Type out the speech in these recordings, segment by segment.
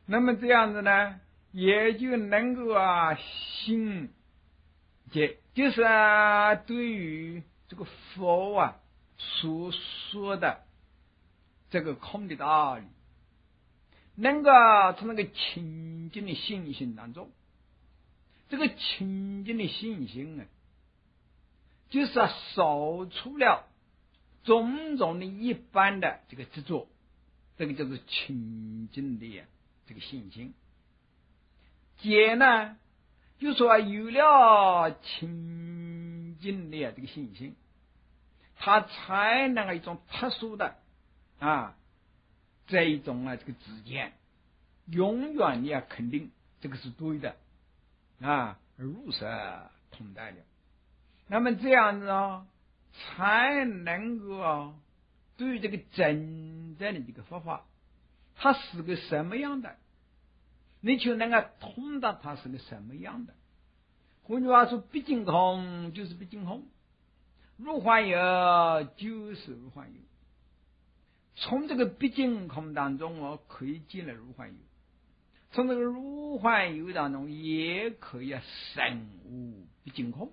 那么这样子呢，也就能够行解，就是对于这个佛所说的这个空的道理，能够从那个清净的信心当中，这个清净的信心就是扫除了种种的一般的这个执着，这个就是清净的这个信心。解呢，就说有了清净的这个信心，他才能一种特殊的这一种这个知见，永远的肯定这个是对的如实通达了。那么这样子才能够对于这个真正的这个佛法，它是个什么样的，你就能够通达它是个什么样的。换句话说，毕竟空就是毕竟空，如幻有就是如幻有。从这个毕竟空当中可以进了如幻有，从这个如幻有当中也可以生无毕竟空。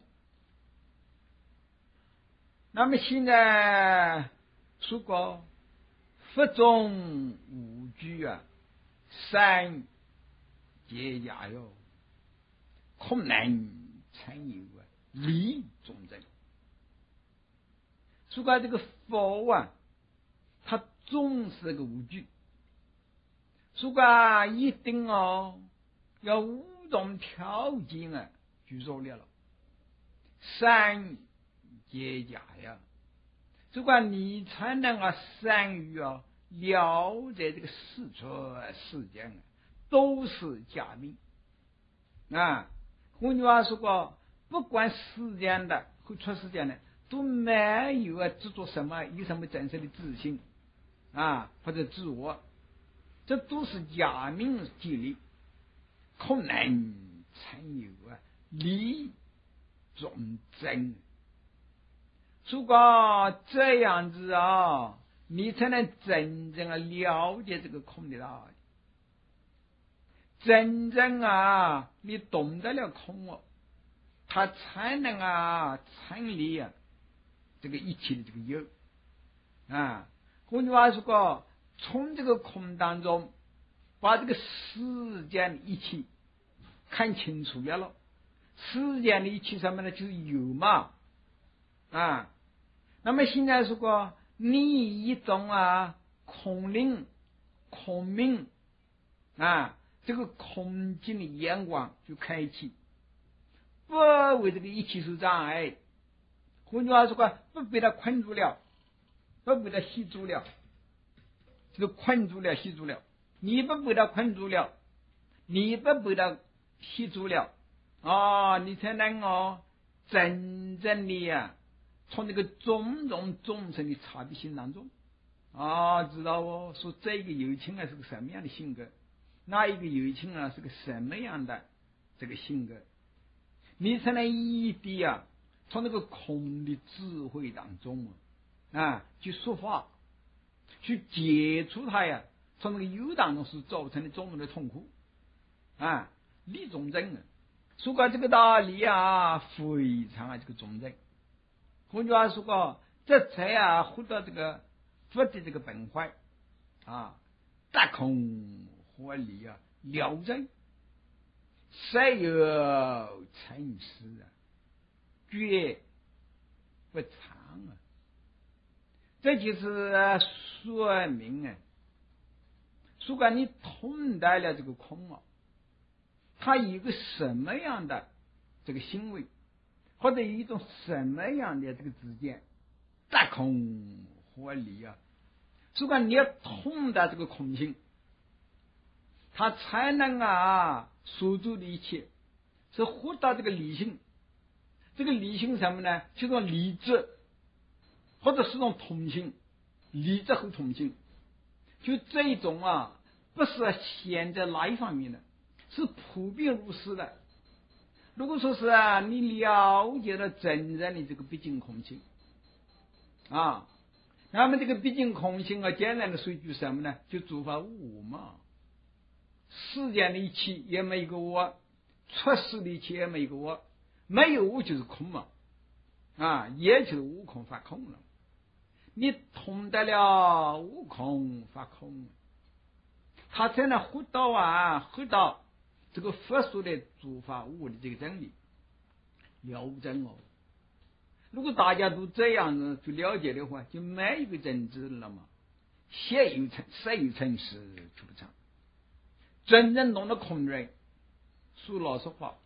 那么现在说过佛中无居三界假有，空能成有理中正。说过这个佛他总是个无居，说过一定要五种条件具足了三界假呀，如果你才能善于了解这个世出世间都是假名换句话说过，不管世间的和出世间的都没有执着什么，有什么真实的自信或者自我，这都是假名建立，空能成有理中正。如果这样子你才能真正了解这个空的道理，真正你懂得了空它才能成立这个一切的这个有换句话说，从这个空当中把这个世间的一切看清楚了，世间的一切什么呢？就是有嘛那么现在说过，你一种空灵空明这个空境的眼光就开启，不为这个一切受障碍。换句话说过，不被他困住了，不被他吸住了，就困住了吸住了，你不被他困住了，你不被他吸住了你才能真正的从这个种种众生的差别性当中知道说这个有情是个什么样的性格，那一个有情是个什么样的这个性格，你才能一滴从那个空的智慧当中去说法，去解除它从那个有当中是造成的种种的痛苦理中正说过这个道理非常这个中正。换句话说过，这才获得这个佛的这个本怀大空合理了真，谁有诚实绝不常这就是说明如果你通达了这个空它有一个什么样的这个行为，或者有一种什么样的这个知见，大空合理如果你要通达这个空性，它才能所做的一切是获得这个理性。这个理性什么呢？就是理智，或者是种同性，理智和同性，就这一种不是显在哪一方面的，是普遍如是的。如果说是你了解了真正的这个毕竟空性那么这个毕竟空性简单的说一句什么呢？就诸法无我嘛， 时间的一起也没有个我，出世的一起也没有个我，没有我就是空嘛，也就是悟空发空了。你通得了悟空发空，他才能获到这个佛说的诸法无的这个真理了真哦。如果大家都这样子去了解的话，就没一个真知了嘛。谁有诚实就不成。真正懂得空人，说老实话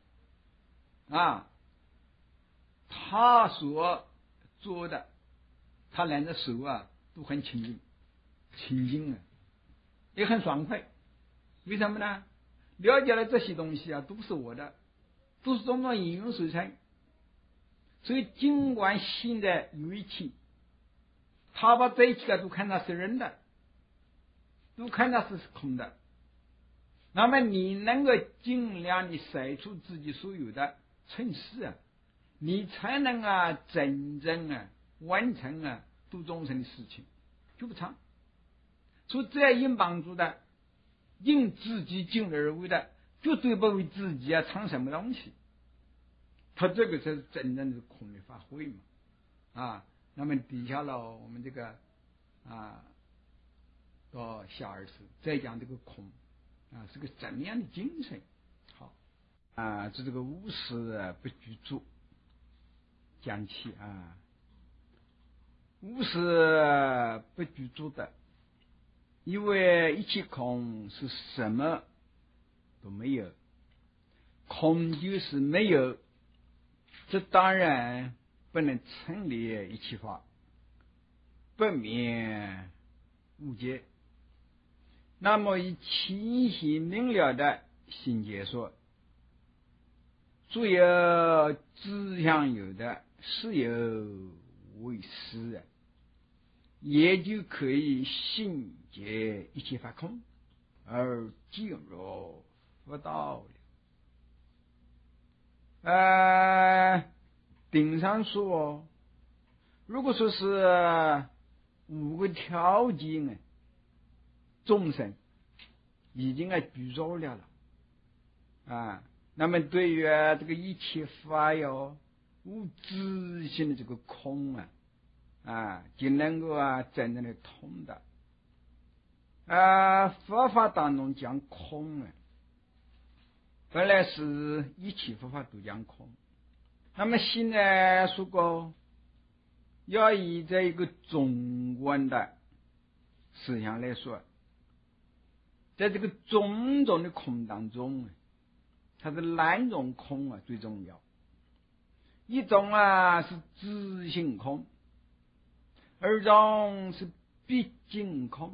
他所做的，他两只手都很清净也很爽快。为什么呢？了解了这些东西都是我的，都是种种应用水产。所以尽管现在有一气，他把这一切都看它是人的，都看它是空的。那么你能够尽量的筛出自己所有的诚实你才能真正完成度众生的事情，就不长。所以这样应帮助的，应自己尽力而为的，绝对不为自己藏什么东西。他这个才是真正的空的发挥嘛那么底下了我们这个到下二次再讲这个空是个怎么样的精神。好这个无事不居住讲起无事不居住的，因为一切空是什么都没有，空就是没有，这当然不能成立一切法，不免误解。那么以清晰明了的心解说，诸有知相有的，是有为实也就可以信解一切法空，而进入佛道了。顶上说，如果说是5个条件众生已经具足了那么对于这个一切法无自性的这个空就能够真正的通的佛法当中讲空本来是一切佛法都讲空，那么现在说过要以这一个中观的思想来说，在这个种种的空当中它是2种空最重要。一种是自性空，2种是毕竟空。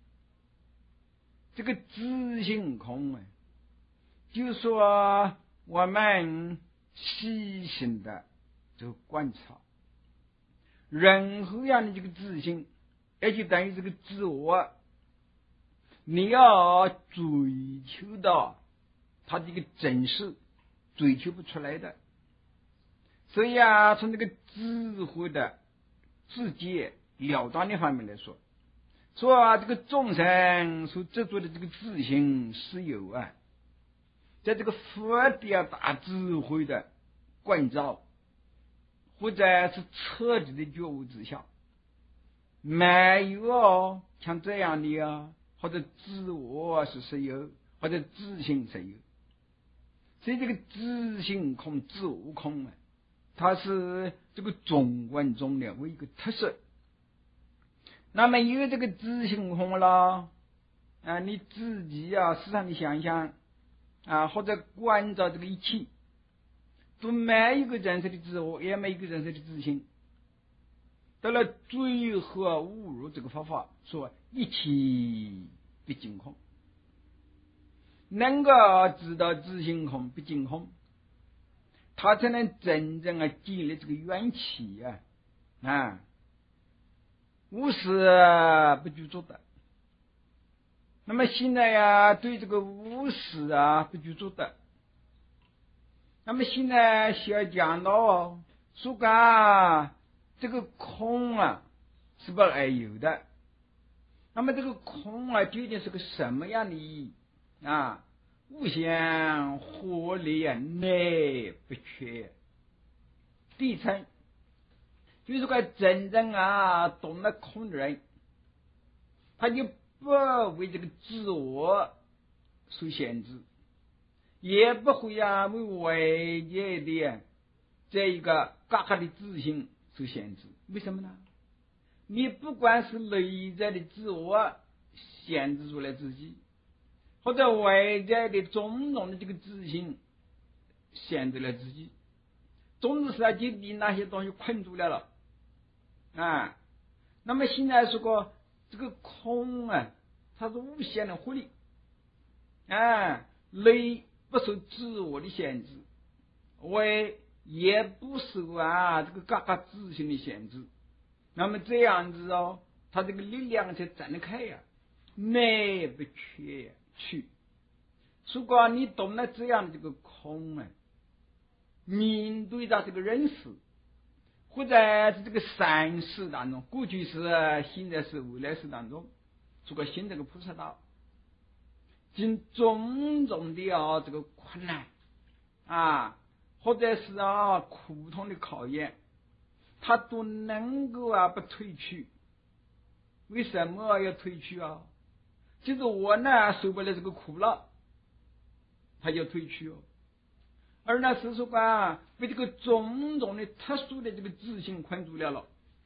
这个自性空就说我们细心的这个观察，任何样的这个自性，也就等于这个自我，你要追求到它这个真实，追求不出来的。所以从这个智慧的自觉了断的方面来说，说这个众生所执着的这个自性是有在这个佛的大智慧的关照或者是彻底的觉悟之下，没有像这样的或者自我是实有，或者自性实有。所以这个自性空、自我空它是这个中观中的为一个特色。那么因为这个自性空了你自己时常的想想或者关照这个一切，都没一个真实的自我，也没一个真实的自性。到了最后误入这个方法，说一切毕竟空，能够知道自性空毕竟空，他才能真正建立这个缘起无事不居住的。那么现在对这个无事不居住的，那么现在需要讲到说这个空是不而有的。那么这个空究竟是个什么样的意义无限活力啊，耐不缺。第一层就是个真正懂得空的人，他就不为这个自我受限制，也不会为外界的这一个嘎嘎的自信受限制。为什么呢？你不管是内在的自我限制住了自己，或者外在的种种的这个自信限制了自己，总是就被那些东西困住了那么现在说这个空它是无限的活力内不受自我的限制，外也不受这个嘎嘎自信的限制。那么这样子它这个力量才展得开耐不缺去。如果你懂了这样的这个空面对到这个人事或者这个善事当中，过去是，现在是，未来事当中，如果行这个菩萨道，经种种的这个困难或者是苦痛的考验，他都能够不退去。为什么要退去就是我呢受不了这个苦了，他就退去而那是说被这个种种的特殊的这个自信困住了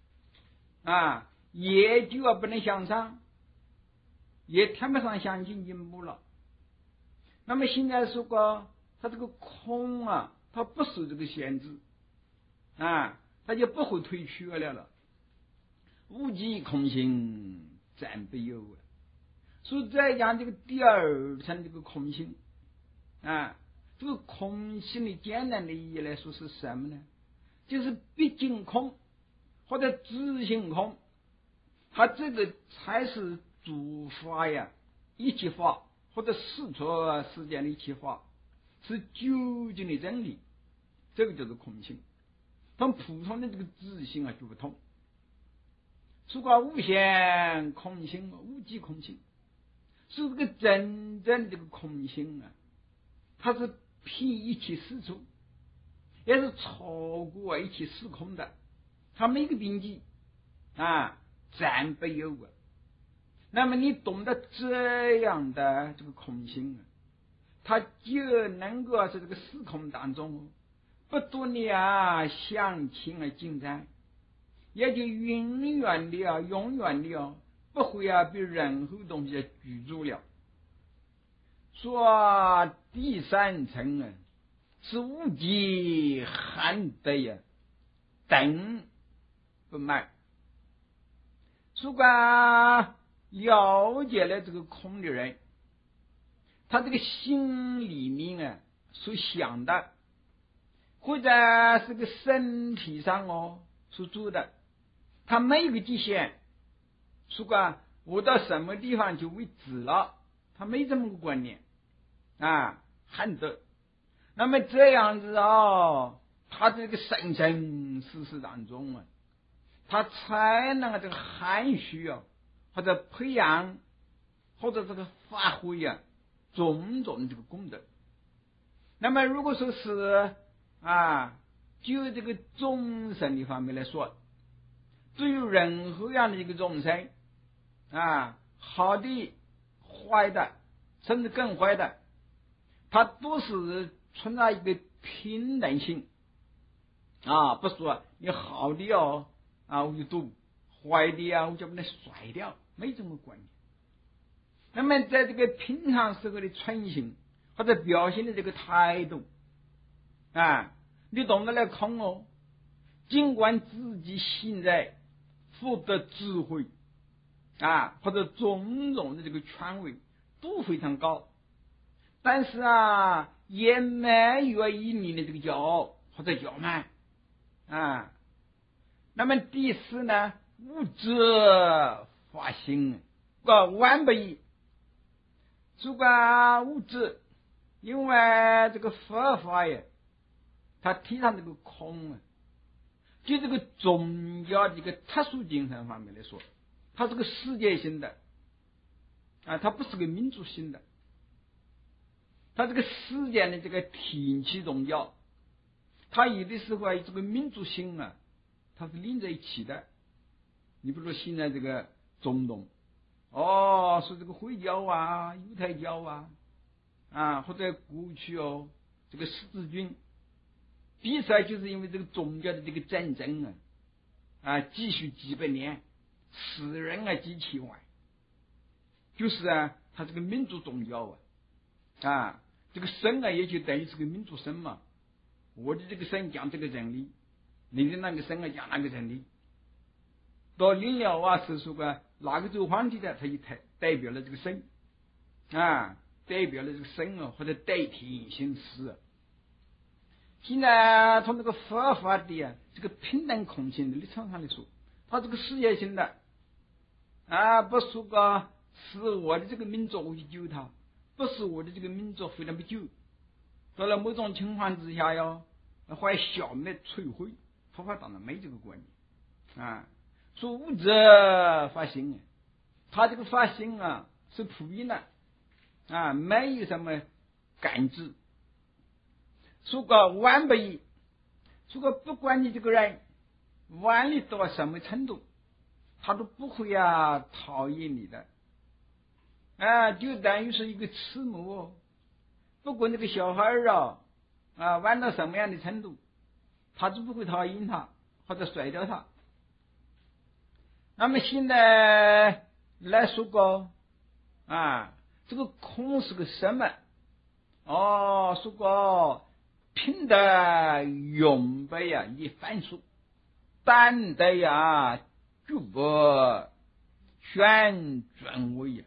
也就不能向上，也谈不上向进步了。那么现在说他这个空他不受这个限制他就不会退去了。无极空性暂不有所以再讲这个第二层这个空性这个空性的简单的意义来说是什么呢？就是毕竟空或者自性空，它这个才是诸法一切法或者世出世间的一切法是究竟的真理，这个就是空性。同普通的这个自性就不同。如果无限空性无极空性，是这个真正的这个空性它是譬一切事出，也是超过一切时空的，它没有边际暂不有那么你懂得这样的这个空性它就能够在这个时空当中不断的向前进展，也就永远的永远的不会被任何东西拘住了。说第三层是无极含德等不卖。如果了解了这个空的人，他这个心里面所想的，或者是个身体上所做的，他没有个极限。如果我到什么地方就为止了，他没这么个观念含德。那么这样子他这个生生世世当中他才能这个含蓄或者培养或者这个发挥种种这个功德。那么如果说是就这个众生的方面来说，对于任何样的一个众生好的坏的甚至更坏的，它都是存在一个平等性不说你好的我就读，坏的我就把它甩掉，没这么观念。那么在这个平常时候的存行或者表现的这个态度你懂得了空尽管自己现在获得智慧或者种种的这个权威都非常高，但是也没有一你的这个骄傲或者骄慢那么第四呢，无遮法心完不一。如果无遮，因为这个佛法他提倡这个空就这个宗教的一个特殊精神方面来说，它是个世界性的它不是个民族性的， 他这个时间的这个停起动摇，他有的时候啊，这个民族性啊，它是连在一起的。你比如说现在这个中东，说这个回教啊、犹太教啊，或者过去这个十字军比赛，就是因为这个宗教的这个战争继续几百年，死人几千万，就是他这个民族宗教这个神也就等于是个民族神嘛。我的这个神讲这个真理，你的那个神讲那个真理。到临了是说哪个做皇帝的，他就代表了这个神代表了这个神或者代替行事。现在从这个佛法的这个平等空性的立场上来说，他这个事业性的不说是我的这个民族我去救他，不是我的这个民族非常不救，到了某种情况之下会消灭摧毁，佛法当然没这个观念说无者发心他这个发心是普遍的没有什么感知。说完不义，说不管你这个人完力到什么程度，他都不会讨厌你的就等于是一个慈母不管这个小孩玩到什么样的程度，他都不会讨厌他或者甩掉他。那么现在来说这个空是个什么说平的永不以反数，单的就不旋转位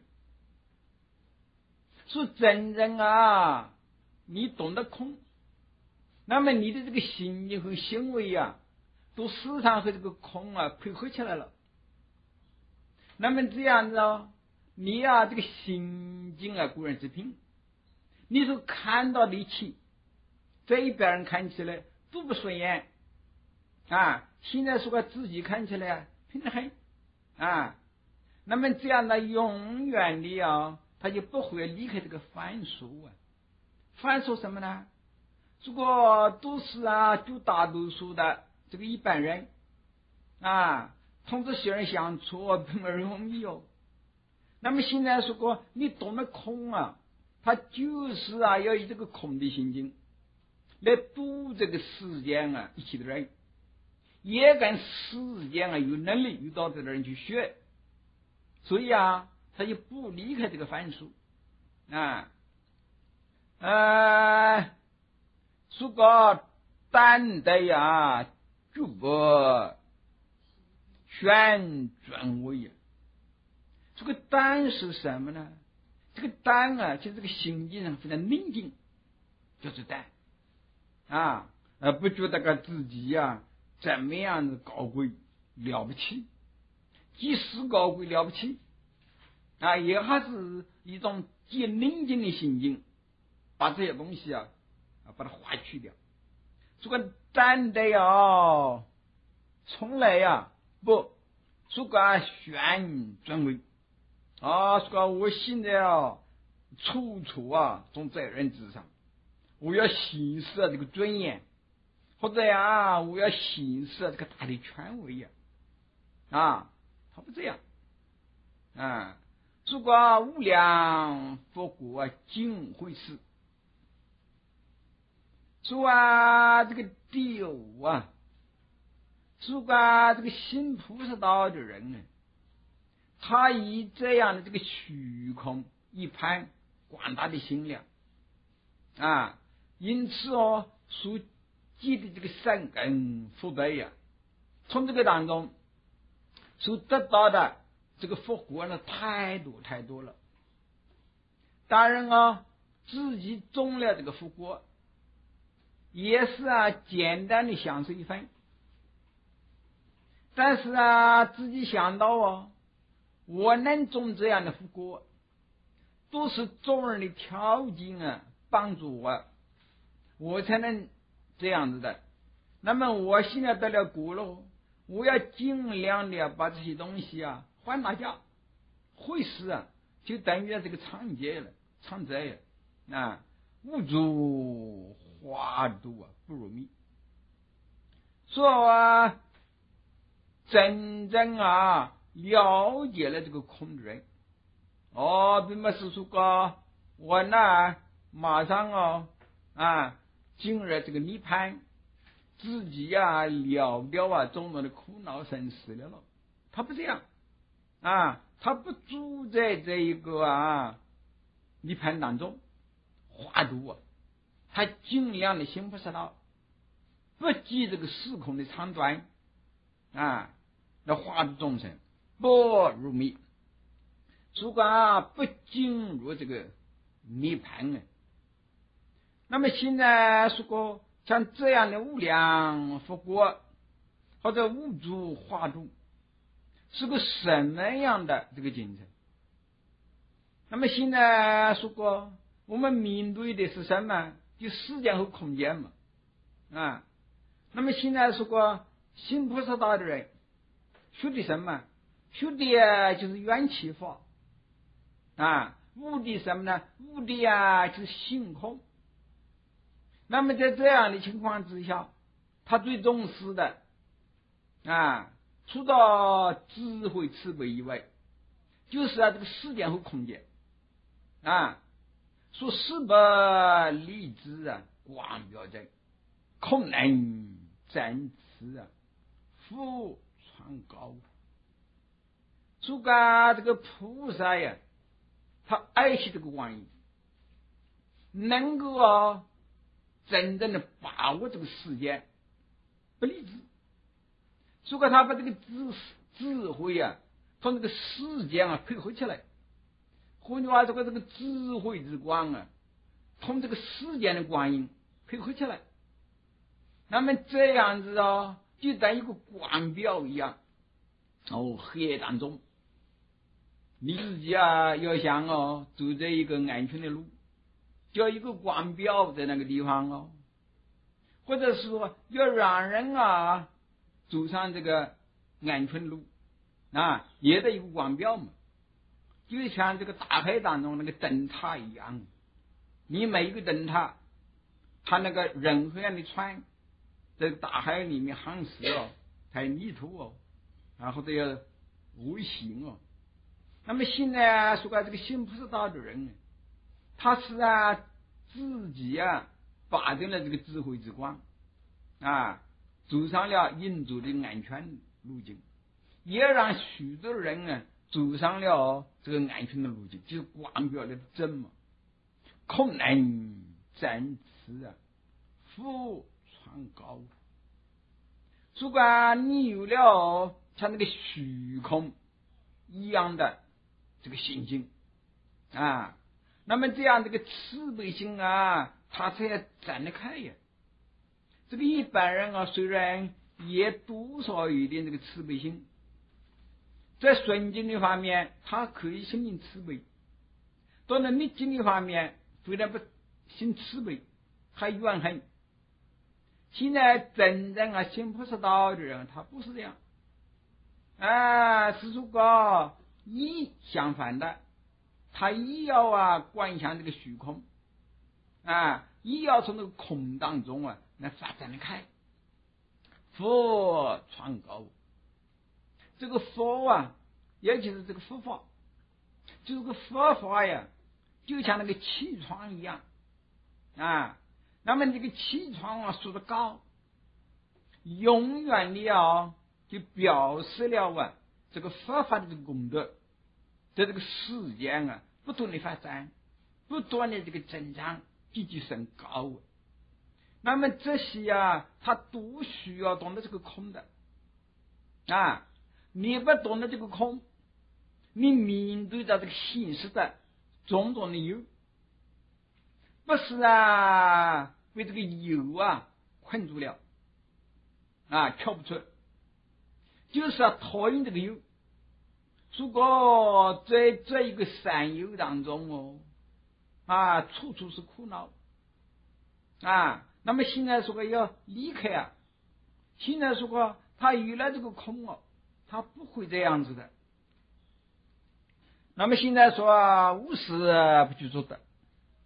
说真人你懂得空，那么你的这个心境和行为都时常和这个空配合起来了。那么这样子你这个心境固然是平，你所看到的一切这一边人看起来都不顺眼现在说自己看起来平得很那么这样的永远的他就不会离开这个凡俗凡俗什么呢？如果都是就大多数的这个一般人同这些人相处并不容易那么现在说你懂得空他就是要以这个空的心境来度这个世间一起的人，也跟世间有能力有道德的人去学，所以他就不离开这个凡俗说单的就不旋转位这个单是什么呢？这个单就是这个心境上非常宁静，就是单不觉得自己怎么样的高贵了不起，即使高贵了不起也还是一种极宁静的心境，把这些东西把它划去掉。这个单的从来不说旋转位说我现在处处总在人之上，我要行使这个尊严，或者我要行使这个大的权威他不这样说无量佛国尽会事，说这个丢说这个新菩萨道的人他以这样的这个虚空一盘广大的心量因此所积的这个善根福德从这个当中所得到的这个福果太多太多了。当然自己种了这个福果，也是简单的享受一番，但是自己想到我能种这样的福果，都是众人的条件帮助我才能这样子的。那么我现在得了果了，我要尽量的把这些东西还大家，会师就等于这个长劫了，长灾无助化度不如迷。说真正了解了这个空的人，并不是说个我呢马上进入了这个涅槃，自己了掉种种的苦恼生死了。他不这样他不住在这一个涅槃当中化度他尽量的行菩萨道，不计这个时空的长短来化度众生，不入迷，如果不进入这个涅槃那么现在如果像这样的无量佛国或者无住化度是个什么样的这个精神？那么现在如果我们面对的是什么？就时间和空间嘛那么现在如果行菩萨道的人学的什么？学的就是缘起法悟的什么呢？悟的就是性空。那么在这样的情况之下，他最重视的除了智慧慈悲以外，就是这个时间和空间说十八立志光表在空能展翅复传高。说这个菩萨他爱惜这个玩意，能够真正的把握这个时间，不立志。如果他把这个智慧从这个时间配合起来，换句话说，这个智慧之光从这个时间的光阴配合起来，那么这样子就当一个光表一样黑夜当中，你自己要想走在一个安全的路，叫一个光表在那个地方或者是说要让人走上这个安全路也得一个光表嘛，就像这个大海当中那个灯塔一样，你每一个灯塔，它那个任何样的船在大海里面航驶太迷途或者要危险那么现在说这个行菩萨道的人他是自己发展了这个智慧之光走上了引走的安全路径，也让许多人走上了这个安全的路径，就是光表的真嘛。空能展翅复传高。如果你有了像那个虚空一样的这个心境那么这样这个慈悲心它才展得开这个一般人虽然也多少有一点这个慈悲心，在顺境的方面他可以心灵慈悲，到了逆境的方面虽然不心慈悲还怨恨。现在真正行菩萨道的人他不是这样是说个相反的，他也要观想这个虚空也要从这个空当中来发展的开，佛传高。这个佛也就是这个佛法，就是个佛法就像那个气窗一样那么这个气窗说得高，永远的就表示了这个佛法的功德在这个世间不断的发展，不断的这个增长，积极升高那么这些他都需要懂得这个空的你不懂得这个空，你面对着这个现实的种种的有，不是被这个有困住了跳不出，就是讨厌这个有。如果在这一个三有当中处处是苦恼那么现在说要离开现在说他有了这个空他不会这样子的。那么现在说无事不去做的，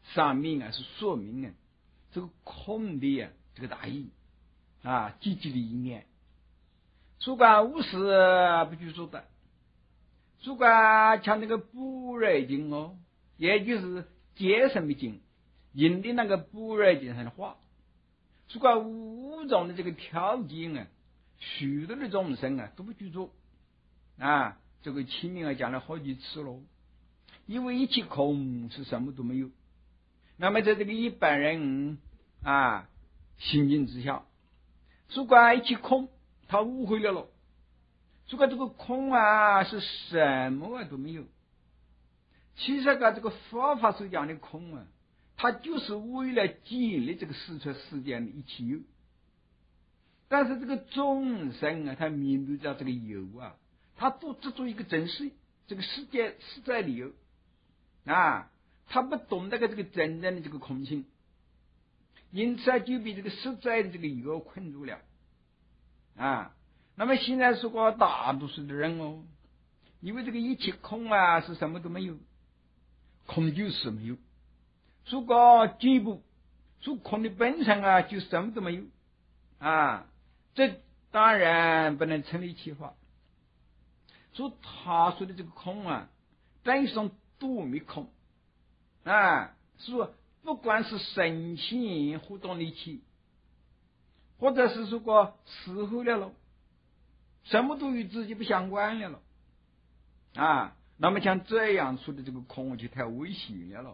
上面啊是说明啊这个空的啊这个大意啊积极的一面。主管无事不拘束的，主管像那个补热经哦，也就是节什么经，印的那个补热经上的话，主管五种的这个条件啊，许多的众生啊都不居住啊，这个清明啊讲了好几次喽。因为一切空是什么都没有，那么在这个一般人啊心境之下，主管一切空，他误会了。主管这个空啊是什么都没有。其实这个佛法所讲的空啊，它就是为了建立这个世出世间的一切有。但是这个众生啊，他面对着这个有啊，他都执着一个真实，这个世界实在的有啊，他不懂这个真正的这个空性，因此啊就被这个实在的这个有困住了啊。那么现在说过大多数的人哦，因为这个一切空啊是什么都没有，空就是没有。如果进一步说空的本身啊就什么都没有啊，这当然不能成立其法。所以他说的这个空啊，等于是种多灭空啊，是说不管是神性活动的一切，或者是说过死后了，什么都与自己不相关了啊。那么像这样说的这个空就太危险了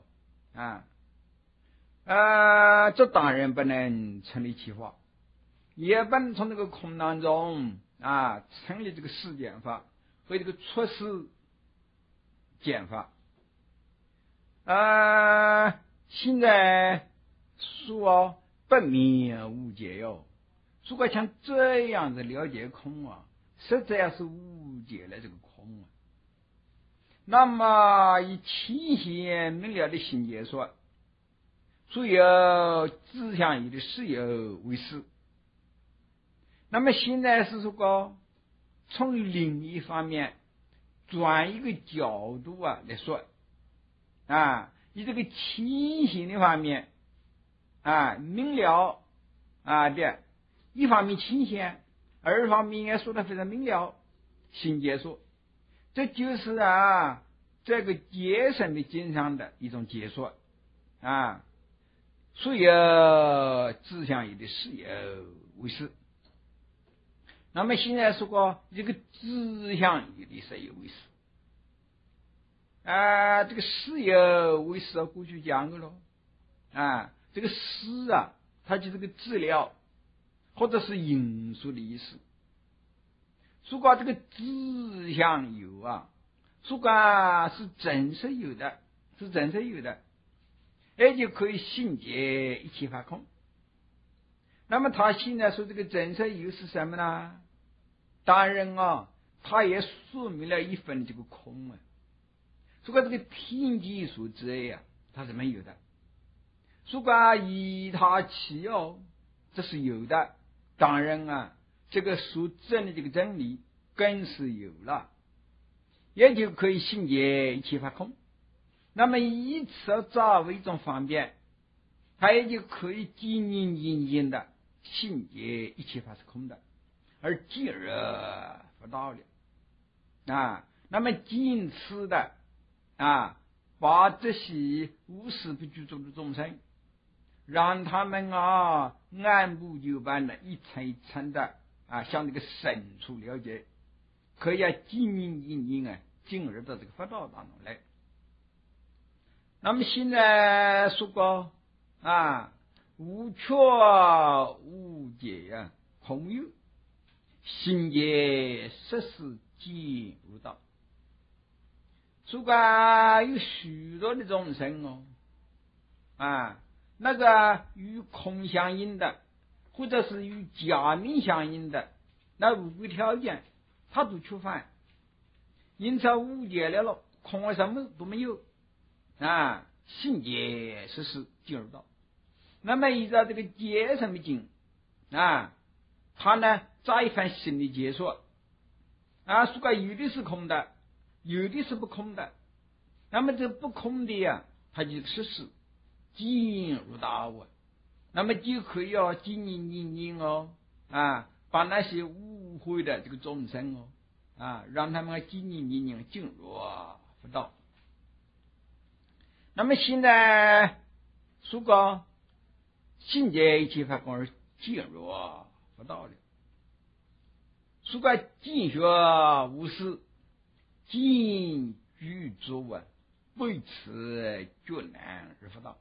这当然不能成立其法，也不能从这个空当中啊成立这个世间法和这个出世间法现在说不灭无解哟。如果像这样的了解空啊，实在是误解了这个空啊。那么以清显明了的心解说，所有志向有的是有为是。那么现在是说从另一方面转一个角度啊来说以这个清醒的方面明了的一方面清显，二方面也说的非常明了，心解说，这就是这个节省的经上的一种解说所有志向有的是有为是。那么现在说过这个志向有的是有为是这个是有为是过去讲过了这个是它就是个治疗或者是因素的意思。如果这个志向有如果是真实有的，是真实有的，也就可以信解一切法空。那么他现在说这个真实有是什么呢？当然他也说明了一份这个空如果这个天机所知它是没有的。如果以他起这是有的，当然这个所证的这个真理更是有了，也就可以信解一切法空。那么以此作为一种方便，他也就可以仅的信解一切法是空的，而进而不到了那么仅此的把这些无始不具足的众生，让他们按部就班的一层一层的向这个深处了解，可以进而到这个佛道当中来。那么现在说过无缺无解空有，心解实是见无道。如果有许多的众生那个与空相应的，或者是与假名相应的那五个条件他都触犯，因此误解了空什么都没有信解实是进入道。那么依照这个解什么经他呢再一番新的解说如果有的是空的，有的是不空的，那么这不空的他就是实事， 进入道啊。那么就可以经营把那些误会的这个众生让他们经营进入佛道。那么现在如果现在一切法官进入佛道了，如果进学无事，进居住为此绝难而佛道。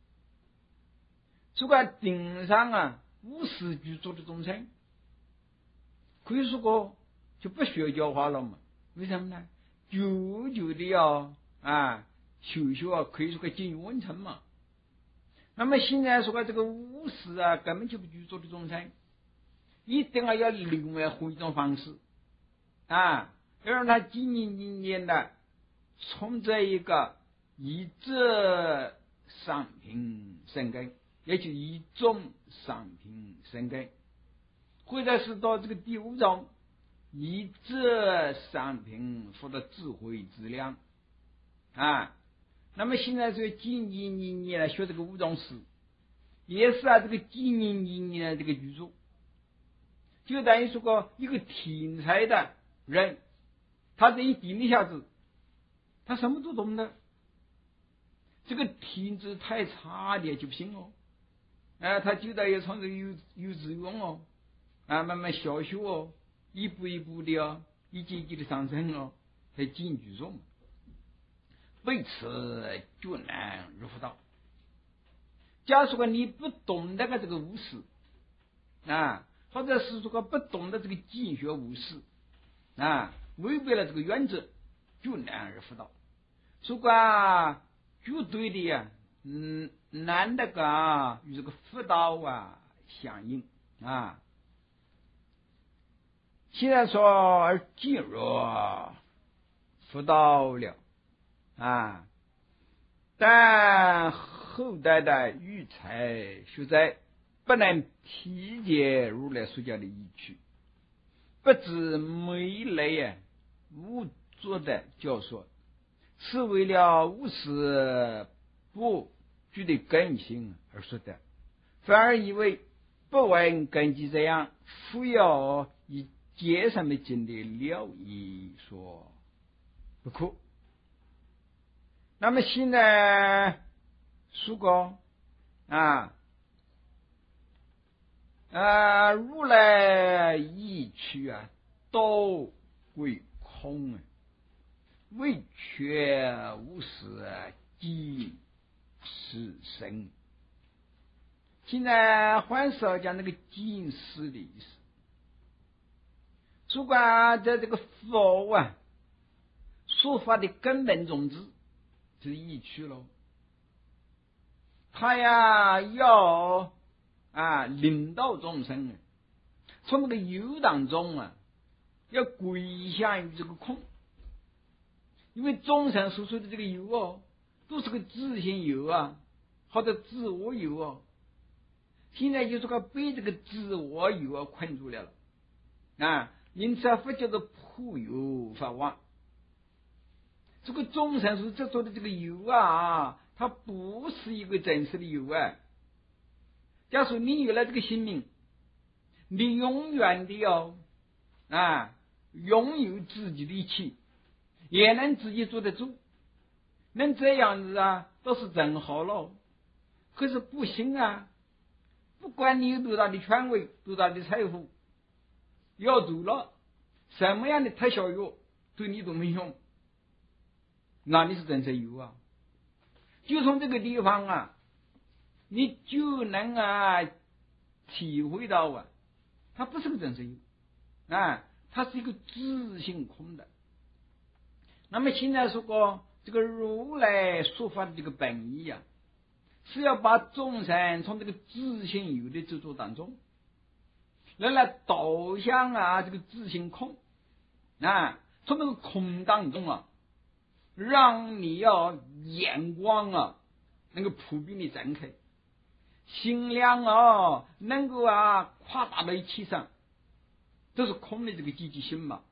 如果顶上无事居住的众生，可以说就不需要教化了嘛？为什么呢？久久的修学可以说进完成嘛。那么现在说这个无事根本就不居住的众生，一定要另外换一种方式要让他经营的从这一个一者商品生根，也就一种商品生根，或者是到这个第五种一者商品获得智慧质量那么现在这个经营来学这个五种事，也是这个经营的这个居住，就等于说一个天才的人，他这一定一下子他什么都懂的，这个品质太差的就不行他就得要从这个幼稚园慢慢小学一步一步的一级一级的上升来经营居住嘛。为此绝难入佛道。假如说你不懂这个无事或者是说不懂得这个经学无事违背了这个原则，绝难而佛道。如果绝对的难得与这个佛道相应现在说进入佛道了但后代的育才学在不能体解如来所教的义趣，不知每类无作的教说，是为了无事不具的根性而说的，反而以为不闻根基这样非要以街上的经的了义说不可。那么现在如果如来义趣都归空为缺无事即是生。现在换是讲那个即是的意思。如果在这个佛说法的根本种子就是义趣了，他要领导众生从那个有当中要归向于这个空，因为众生所说的这个有都是个自性有或者自我有现在就是被这个自我有困住了因此佛叫做普有法王。这个众生所执着的这个有它不是一个真实的有假如你有了这个性命，你永远的拥有自己的一切，也能自己做得住，能这样子都是真好了。可是不行不管你有多大的权威，多大的财富，要走了什么样的特效药对你都没用，那你是真是有就从这个地方你就能体会到它不是个真实有它是一个自性空的。那么现在说这个如来说法的这个本意是要把众生从这个自性有的执着当中来导向这个自性空从这个空当中让你眼光能够普遍的展开，心量能够夸大到一起上，这是空的这个积极性嘛。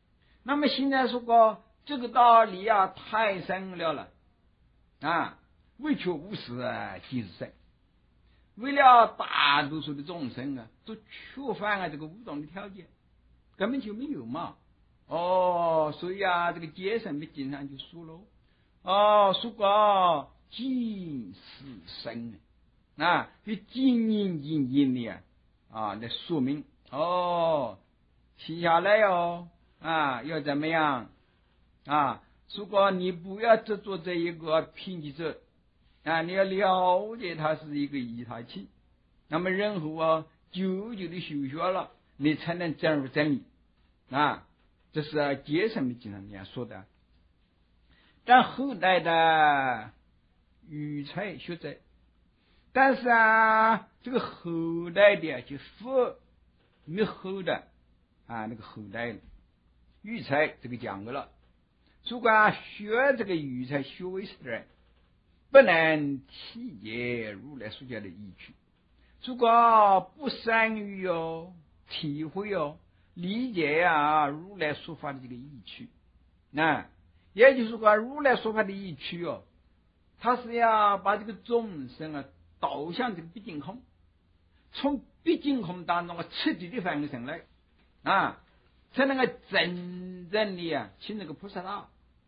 那么现在说这个道理太深了唯求无事即是神。为了大多数的众生啊，都缺乏这个五种的条件，根本就没有嘛。所以啊，这个解神的经上就说了，说过即是神就紧紧的来说明接下来要怎么样如果你不要执着这一个贫瘠者你要了解它是一个一他气，那么然后久久的修学了，你才能进入真理这是解神的经常这样说的。但后代的愚才学者，但是这个后代的就没后的那个后代愚才这个讲过了，如果学这个愚才学为师的人，不能体解如来所教的义趣，如果不善于体会理解如来说法的这个义趣，也就是说如来说法的义趣他是要把这个众生导向这个毕竟空，从毕竟空当中彻底的翻身来才能够真正的进那个菩萨道。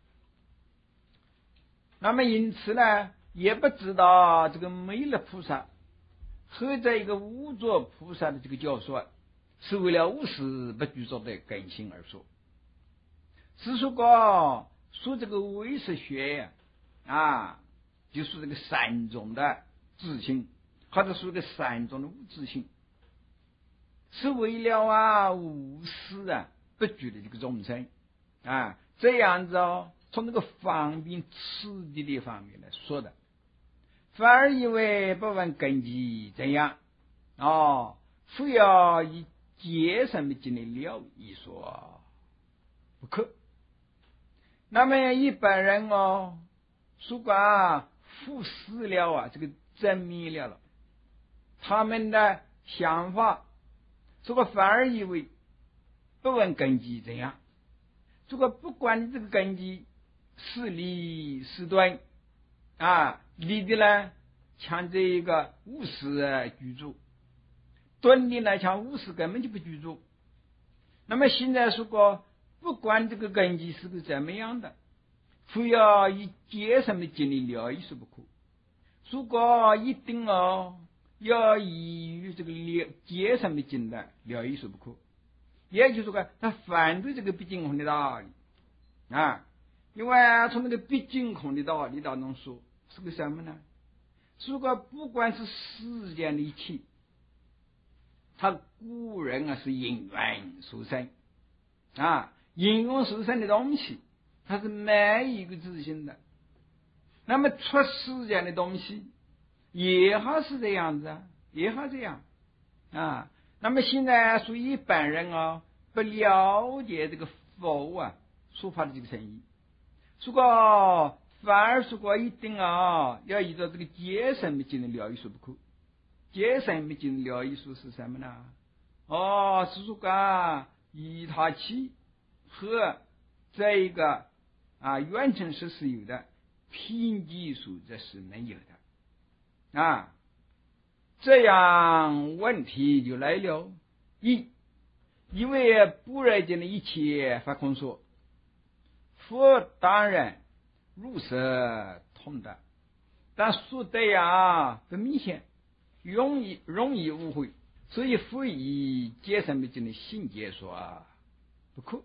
那么因此呢，也不知道这个弥勒菩萨和这一个无作菩萨的这个教说是为了无事不具足的根性而说，是说这个唯识学就是这个三种的自性，或者说这个三种的无自性，是为了无事不具的这个众生这样子从那个方便次第的方面来说的，反而以为不问根基怎样非要以解什么经的了义说不可。那么一般人如果忽视了这个证明了他们的想法，这个反而以为不问根基怎样，这个不管这个根基是理是端理的呢像这一个无事居住，端的呢像无事根本就不居住。那么现在说不管这个根基是个怎么样的，非要以解什么经历了义说不可。如果一定要以这个解什么经的了义说不可，也就是说他反对这个毕竟空的道理因为从那个毕竟空的道理当中说是个什么呢？如果不管是世间的一切，他古人是因缘所生因缘所生的东西，它是没一个自性的。那么出世间的东西也还是这样子也还这样那么现在属于一般人不了解这个佛说法的这个诚意，如果反而如果一定要依照这个解什么经的了义说不可。解什么经了义说是什么呢？是说以他起和这一个原成是有的，偏激数这是没有的这样问题就来了。因为般若经的一切法空说，佛当然如是通达，但说的不明显，容易误会，所以非以解什么经的信解说不可。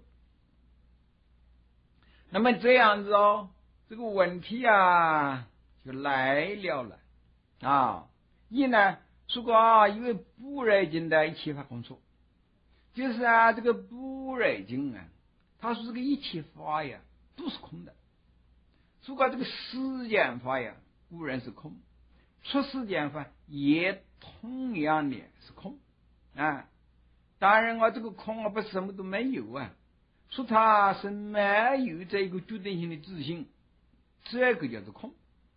那么这样子这个问题就来了一呢，如果因为般若经的一切法空说，就是这个般若经它说这个一切法都是空的。如果这个世间法固然是空，出世间法也同样的是空当然这个空不是什么都没有说它是没有这个决定性的自信，这个叫做空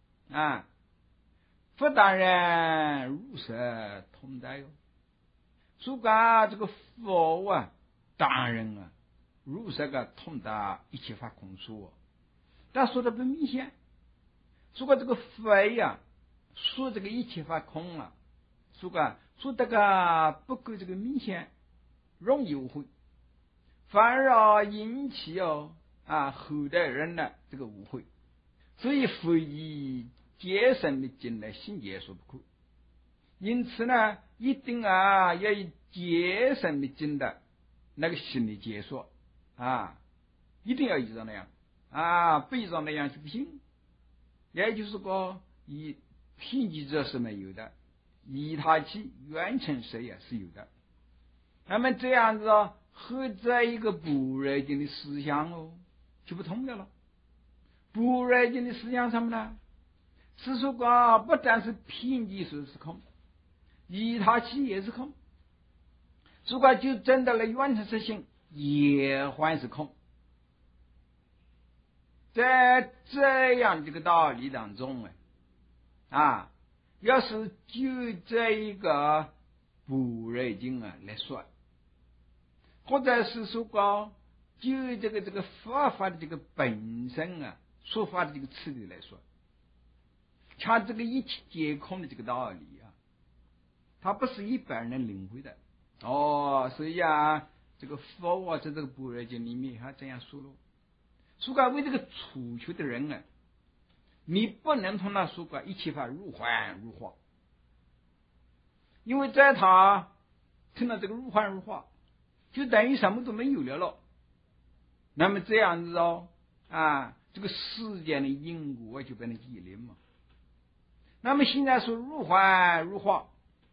佛当然如是通达如果这个佛当然如是个通达一切法空说，但说的不明显。 如果这个非呀，说这个一切法空啊，说这个不够这个明显，容易误会，反而引起后代人的这个误会，所以非以解神的经来信解说不可。因此呢，一定要以解神的经的那个心理解说一定要依照那样不依照那样就不行。也就是说，以品级者是没有的，以他起原成色也是有的。那么这样子和这一个不热经的思想就不同了。不热经的思想什么呢？是说不但是品级说是空，以他起也是空，如果就真的来原成色性也还是空。在这样这个道理当中要是就这一个不热经来说，或者是说就这个佛法的这个本身说法的这个次第来说，像这个一切皆空的这个道理它不是一般人能领会的所以这个佛在这个般若经里面这样说了。如果为这个初学的人你不能同他说一切法如幻如化，因为在他听到这个如幻如化，就等于什么都没有了。那么这样子这个世间的因果就变成机灵嘛。那么现在说如幻如化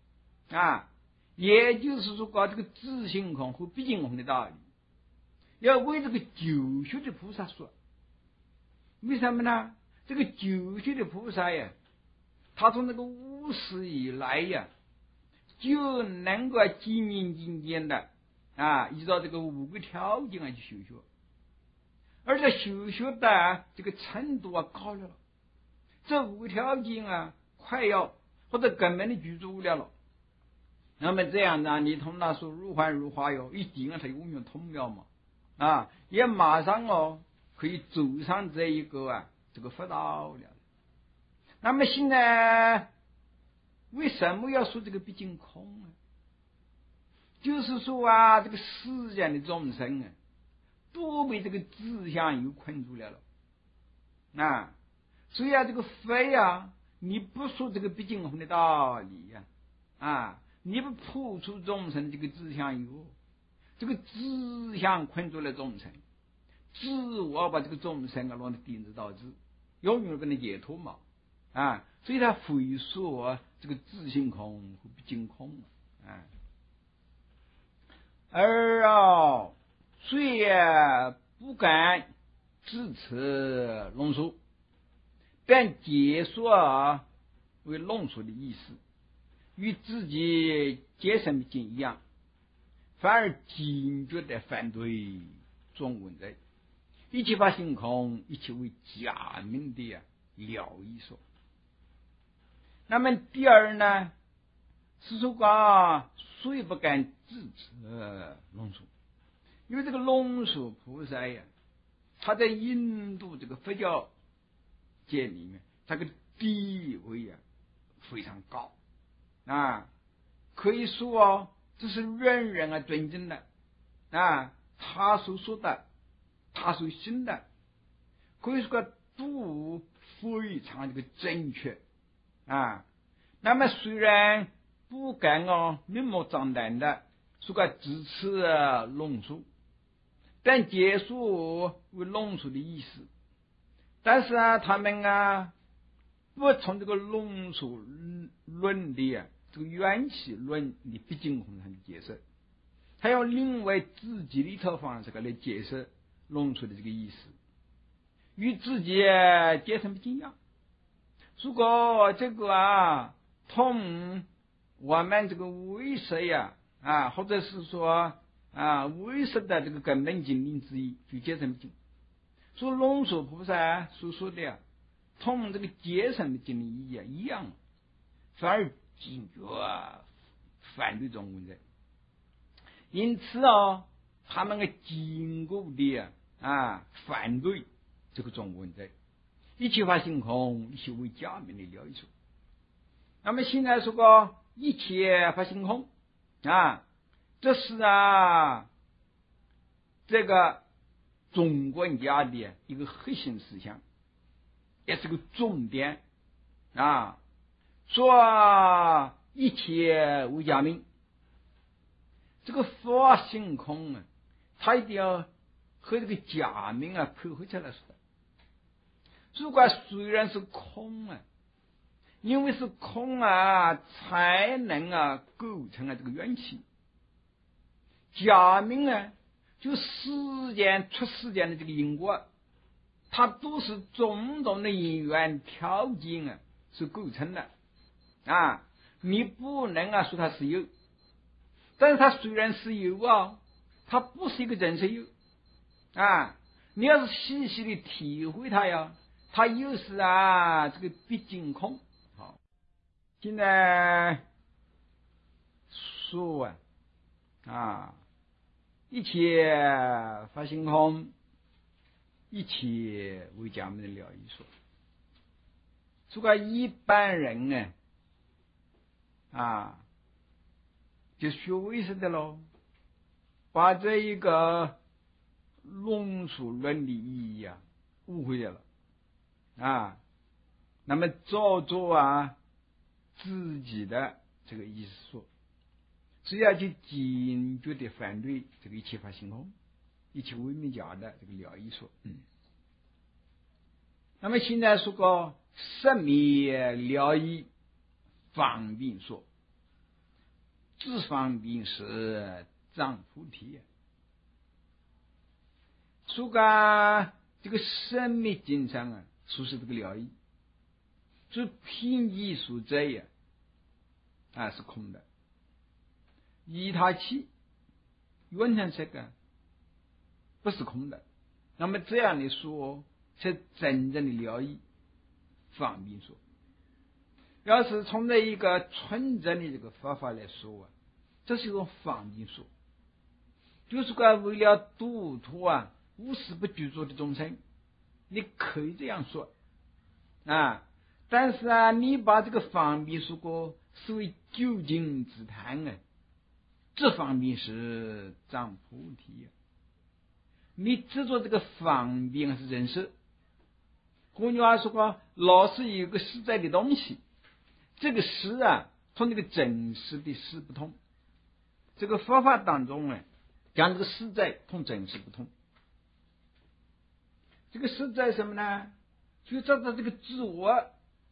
也就是说这个自性空和毕竟空的道理，要为这个九学的菩萨说。为什么呢？这个九学的菩萨他从那个无始以来就能够精明精简的依照这个五个条件去修学，而且修学的这个程度高了，这五个条件快要或者根本的具足了。那么这样呢，你同他说如幻如化一定他永远通了嘛也马上可以走上这一个这个佛道了。那么现在为什么要说这个毕竟空呢？就是说这个世间的众生都被这个志向有困住了所以这个非你不说这个毕竟空的道理你不破除众生这个志向有，这个志向困住了众生，自我把这个众生弄得定制到自，永远不能解脱嘛所以他非说这个自性空和毕竟空而虽也不敢自持论述，但解说为论述的意思与自己解释的经一样，反而坚决的反对中文的一切法性空，一切为假名的了义说。那么第二呢，是说虽不敢自持论述，因为这个论述菩萨他在印度这个佛教界里面，他的地位非常高可以说这是人人尊敬的他所说的，他所信的，可以说都非常这个正确那么虽然不敢明目张胆的说支持论述，但结束为论述的意思，但是他们不从这个论述论的这个缘起论的毕竟空上的解释，他要另外自己的一套方式来解释论述的这个意思，与自己解释不一样。如果这个同我们这个唯识或者是说唯识的这个根本经领之一就解释不进，说龙树菩萨所说的同这个解释的经领一样，反而坚决反对中文的。因此他们坚固的反对这个中文的， 一切法性空，一切为假名的了义说。那么现在说个一切法性空啊，这是这个中国家的一个核心思想，也是个重点啊。说一切为假名，这个法性空啊，它一定要和这个假名配合起来说的。如果虽然是空啊，因为是空才能构成这个缘起。假名就时间出时间的这个因果，它都是种种的因缘条件是构成的你不能说它是有，但是它虽然是有它不是一个真实有你要是细细的体会它它又是这个毕竟空。好，现在说一切法性空，一切为假名的了义说。这个一般人就学为师的咯，把这一个论述论的意义误会了那么照做自己的这个意思说，是要去坚决的反对这个一切法性空，一切为名假的这个了义说。那么现在说个生灭了义方便说，自方便是藏菩提说个这个生灭经上说是这个了义，就凭依所在是空的，依他起原成这个不是空的。那么这样的说才真正的了义方便说。要是从这一个纯正的这个方法来说这是一种方便说，就是为了度脱无时不居住的众生，你可以这样说但是你把这个方便说过视为究竟之谈这方面是障菩提你执着这个方便是人事。换句话说过，老是有个实在的东西，这个实同这个真实的实不同。这个佛法当中讲这个实在同真实不同。这个实在什么呢？就找到这个自我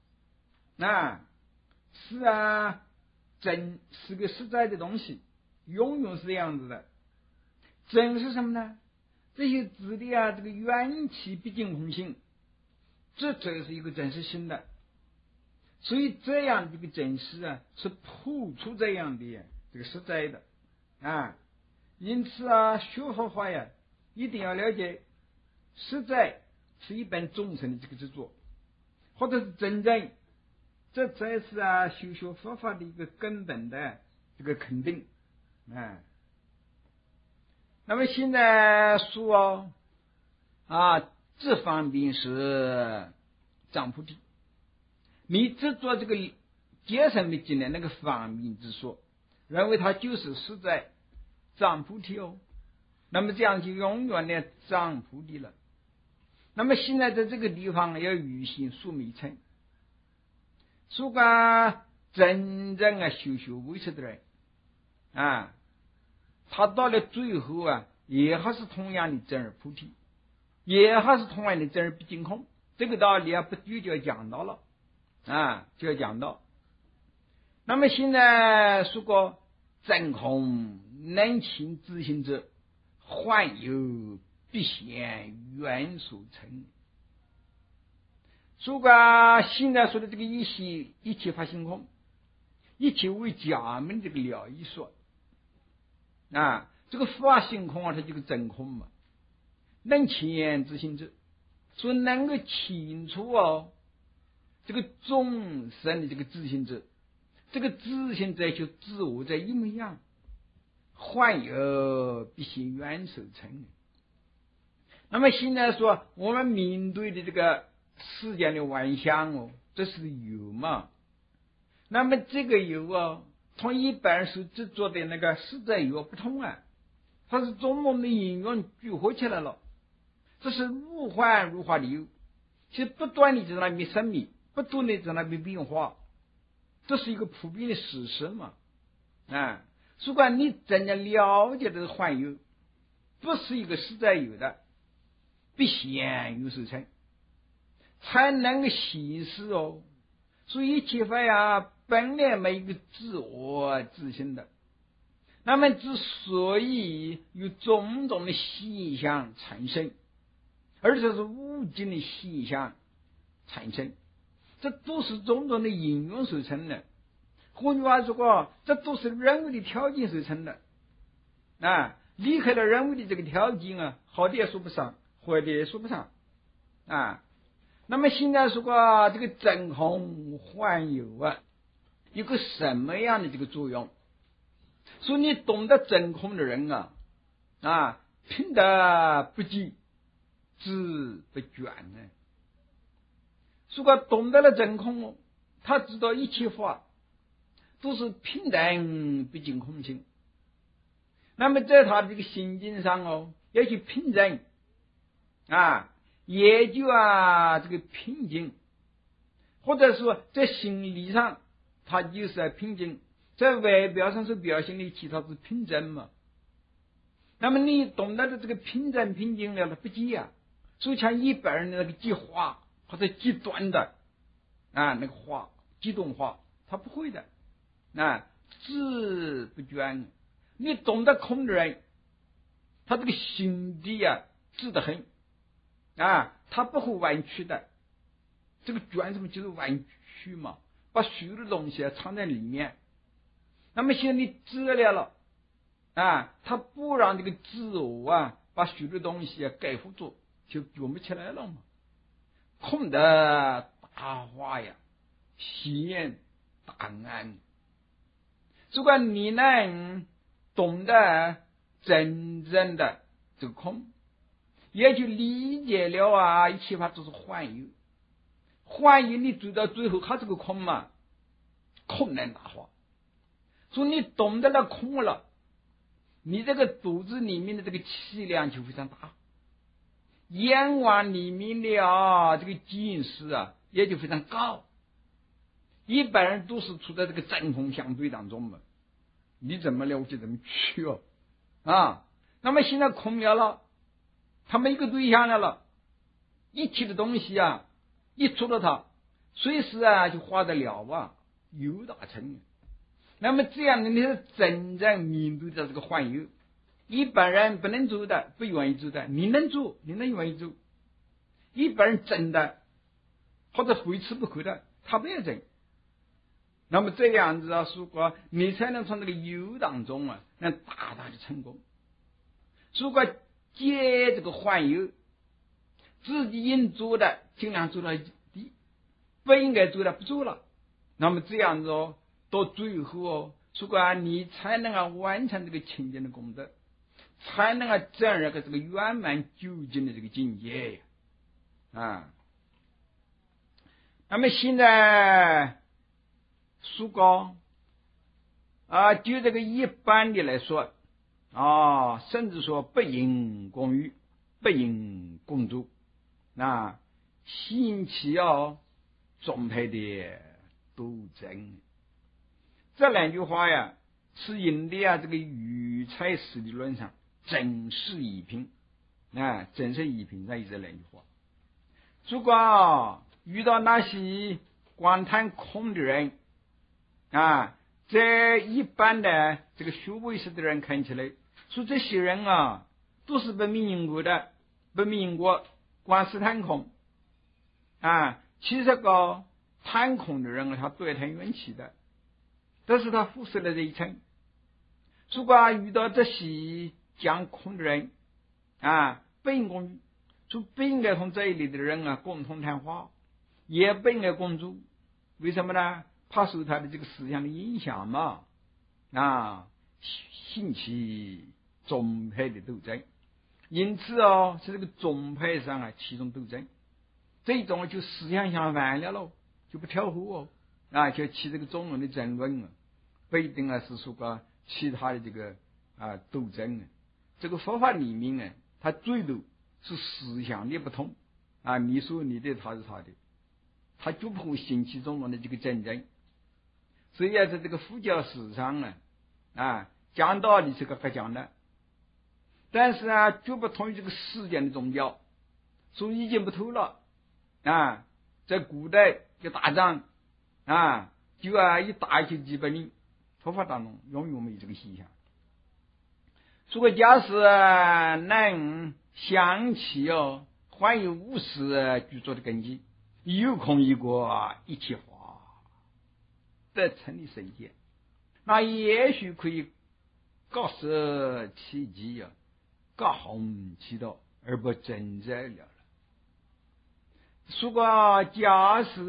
是真是个实在的东西，永远是这样子的。真是什么呢？这些指的这个缘起毕竟空性，这是一个真实性的。所以这样的一个真实是破除这样的这个实在的因此学佛法一定要了解，实在是一般众生的这个执着，或者是真正，这才是修佛法的一个根本的这个肯定那么现在说这方面是藏菩提，你执着这个解释密经的那个方面之说，认为它就是实在藏菩提那么这样就永远的藏菩提了。那么现在在这个地方要予心说明称，说个真正修为师的人他到了最后也还是同样的真而菩提，也还是同样的真而毕竟空。这个道理不久就要讲到了就要讲到。那么现在说过真空能勤自性者，幻有必现缘所成。说个现在说的这个一切法性空，一切为假名这个了义说这个法性空它就是真空嘛，能勤自性者，所以能够清楚这个众生的这个自性者，这个自性者就自我在一模一样，幻有必现缘所成。那么现在说我们面对的这个时间的幻想哦，这是有嘛？那么这个有啊，同一般所制作的那个实在有不同啊，它是种种的应用聚合起来了，这是如幻如化的有，其实不断的在那边生命，不断的在那边变化，这是一个普遍的事实嘛。啊，如果你真正了解这个幻有，不是一个实在有的，必现有所成，才能够行事哦。所以一切法呀，本来没有一个自我自性的，那么之所以有种种的现象产生，而且是无尽的现象产生，这都是种种的应用所成的。换句话说，这都是人为的条件所成的啊！离开了人为的这个条件啊，好的也说不上，坏的也说不上啊。那么现在说这个真空幻有啊，有个什么样的这个作用？说你懂得真空的人啊，平得不济，知不倦呢。如果懂得了真空，他知道一切法都是平等不尽空性。那么在他这个心境上要去平等啊，也就这个平静，或者说在心理上他就是在平静，在外表上所表现的其他是平静嘛。那么你懂得的这个平静平静了不急啊，所以像一般人的那个激化或者极端的那个化激动化，他不会的志不倦。你懂得空的人，他这个心地直得很他不会弯曲的。这个卷什么就是弯曲嘛，把所有的东西藏在里面。那么现在你知了他不让这个自我把所有的东西盖覆住，就卷不起来了嘛。空的大化呀，现大安。如果你能懂得真正的这个空，也就理解了一切法都是幻有。幻有你走到最后，它这个空嘛，空能大化。所以你懂得了空了，你这个肚子里面的这个气量就非常大，眼往里面的这个见识也就非常高。一般人都是处在这个针锋相对当中嘛，你怎么了解怎么去那么现在空了，他没一个对象了，一切的东西一出了它，随时就化得了有大成。那么这样的你是真正面对的这个幻有，一般人不能做的，不愿意做的，你能做，你能愿意做。一般人真的或者非吃不可的，他不要真。那么这样子如果你才能从这个有当中能大大的成功。如果接这个幻有，自己应做的尽量做到底，不应该做的不做了，那么这样子到最后如果你才能完成这个清净的功德，才能证入这个圆满究竟的这个境界那么现在如果就这个一般的来说甚至说不应共语，不应共住兴起总配的斗争。这两句话是引的这个语才史理论上正式一品正式一品上这两句话。如果遇到那些光谈空的人在一般的这个学为识的人看起来，说这些人都是不明过的，不明过光是谈空其实谈空的人他对谈缘起的，但是他忽视了这一层。如果遇到这些讲空的人不应共语，就不应该同这一类的人共同谈话，也不应该共住。为什么呢？怕受他的这个思想的影响嘛兴起宗派的斗争。因此是这个宗派上其中斗争。 这种就思想相反了咯，就不调和就起这个中论的争论不一定是说个其他的这个斗争这个佛法里面它最多是思想的不同你说你的，他是他的，他就不会兴起中论的这个争争。所以在这个佛教史上讲道理是个讲的，但是就不同于这个世间的宗教，所以已经不同了在古代就打仗就一打就几百人，佛法当中永远没有这个现象。如果假使能想起还有无始居住的根基，有空一个一切法得成的圣见，那也许可以告示其机告红其道而不真在了。如果假使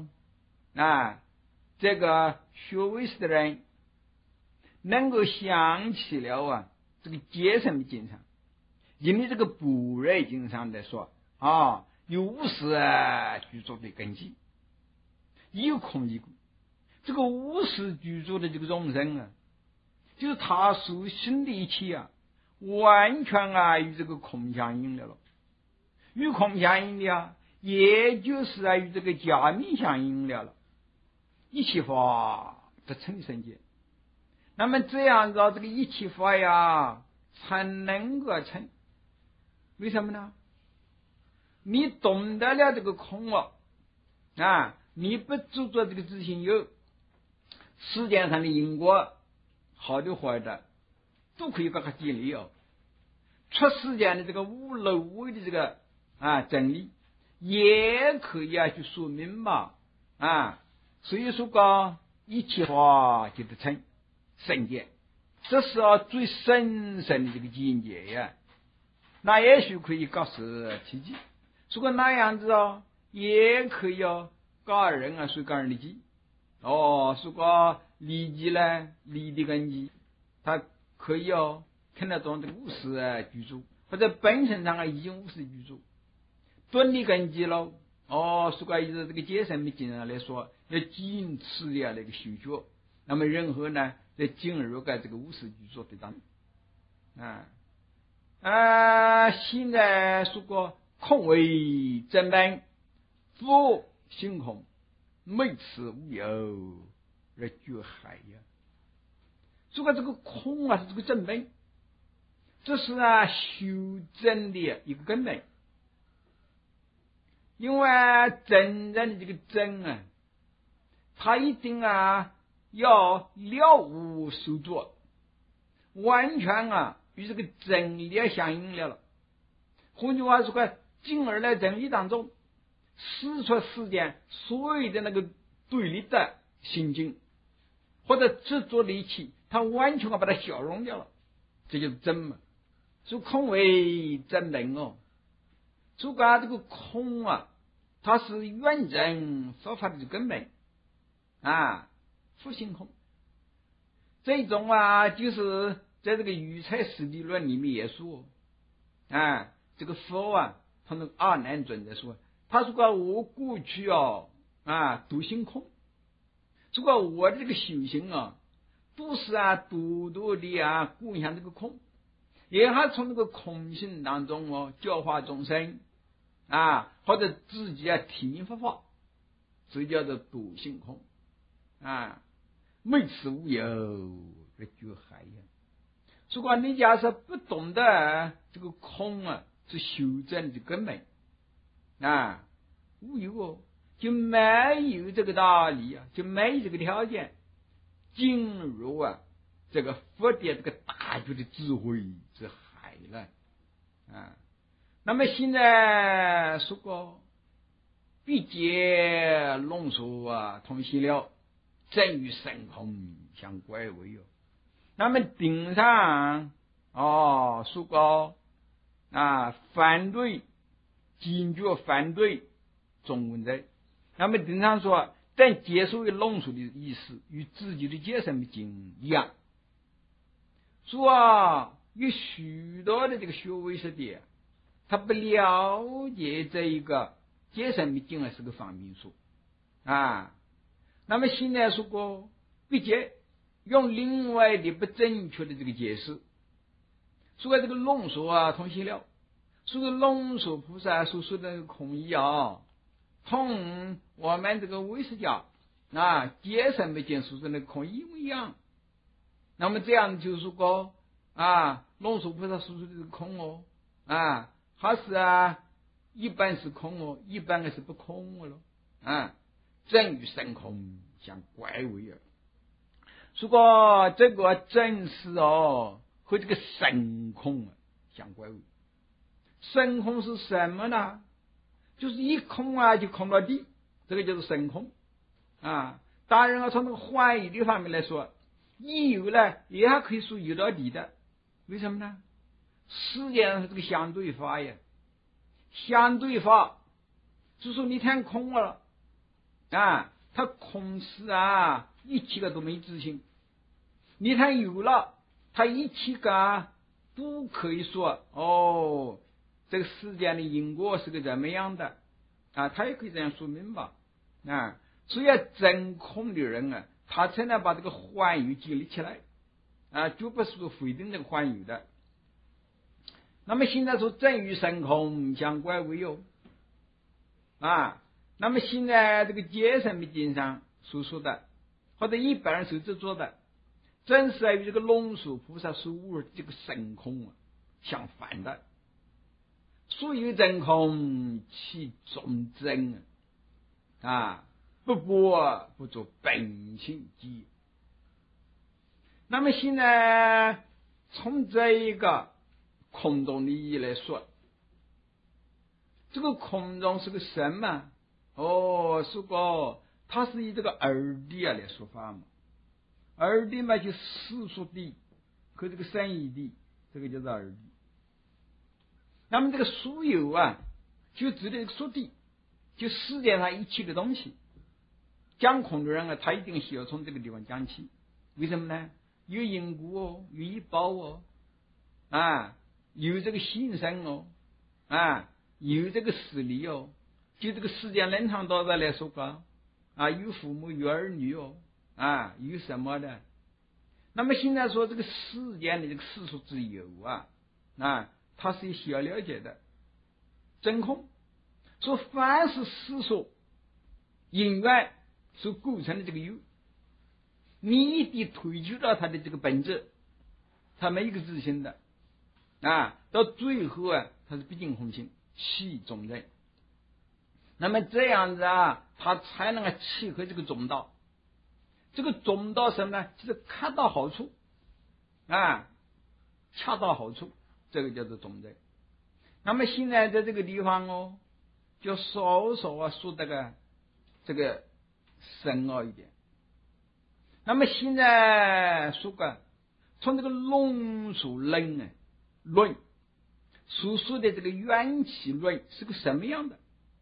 这个学为师的人能够想起了这个节省的经上，因为这个不瑞经上来说有无始居住的根基，有空一个，这个无始居住的这个众生就是他所信的一切完全与这个空相应的了，与空相应的也就是与这个假名相应了，一切法得成圣见。那么这样子这个一切法才能够成。为什么呢？你懂得了这个空你不执着这个自性有，世界上的因果好的坏的都可以把它建立出世间的这个无漏无为的这个真理也可以去说明所以说一切法就得成圣见，这是最深深的这个境界那也许可以告示其机。如果那样子也可以告人随告人的机如果理机呢，理的根基他可以看得懂这个无始居住，或者本身上已经无始居住，顿的根基了如果以这个解释经上来说要坚持的那个修学，那么任何呢在进入这个无始居住的当中现在说过空为真本，复性空，昧此无有而觉海如果这个空是这个真本，这是修真的一个根本。因为真正的这个真他一定要了无所作，完全与这个真理相应了。换句话说，进而在真理当中使出世间所有的那个对立的心境或者执着的一切，他完全把它消融掉了，这就是真嘛。说空为真本如果这个空它是远真佛法的根本复性空。这种就是在这个语财实地论里面也说这个佛他那个阿难尊者说，他说我过去独性空，如果我的这个修行都是多多的共享这个空，也还从这个空性当中教化众生或者自己体验佛法，这叫做独性空昧此无有而觉海如果你假设不懂得这个空是修正的根本无有就没有这个道理就没有这个条件进入这个佛的这个大觉的智慧之海了那么现在说过必结论述同心了，正与神空相乖违那么顶上说过反对坚决反对中文在，那么顶上说但接受论述的意思与自己的解释的经一样，说有许多的这个学为师的他不了解这一个解释密经是个方面说啊。那么现在说过毕竟用另外的不正确的这个解释，说这个龙树啊通西了，说个龙树菩萨所说的空义啊，同我们这个唯识家解释密经所说的空义一样。那么这样就是说龙树菩萨所说的空还是一般是空一般是不空了真与神空相怪违如果这个真是和这个神空相怪违。神空是什么呢？就是一空就空到底，这个就是神空当然从那个怀疑的方面来说，有呢也还可以说有到底的。为什么呢？世界上是这个相对法呀，相对法就是说你看空了它空是一切个都没执行，你看有了它一切个不可以说这个世间的因果是个怎么样的他也可以这样说明白所以真空的人他才能把这个幻有建立起来绝不是否定这个幻有的。那么现在说真与神空相怪违那么现在这个解释密经上所说的，或者一般人所执着的，正是与这个龙树菩萨所悟这个神空相反的。所有真空其中真不过不做本性机。那么现在从这一个空中的意义来说，这个空中是个什么说过它是以这个二谛来说法嘛。二谛嘛就世俗谛和这个三义谛，这个就是二谛。那么这个所有就指的这个说谛，就世界上一切的东西。讲空的人他一定需要从这个地方讲起。为什么呢？有因果有依报有这个心生有这个实力就这个世间人常道的来说有父母有儿女有什么的。那么现在说这个世间的这个世俗之有它是需要了解的。真空说凡是世俗因缘所构成的这个有，你一定推究到它的这个本质，它没一个自信的到最后它是毕竟空性系中人。那么这样子它才能契合这个中道。这个中道什么呢？就是恰到好处恰到好处，这个叫做中人。那么现在在这个地方就稍稍说这个深奥一点。那么现在说从这个龙树论所说的这个缘起论是个什么样的？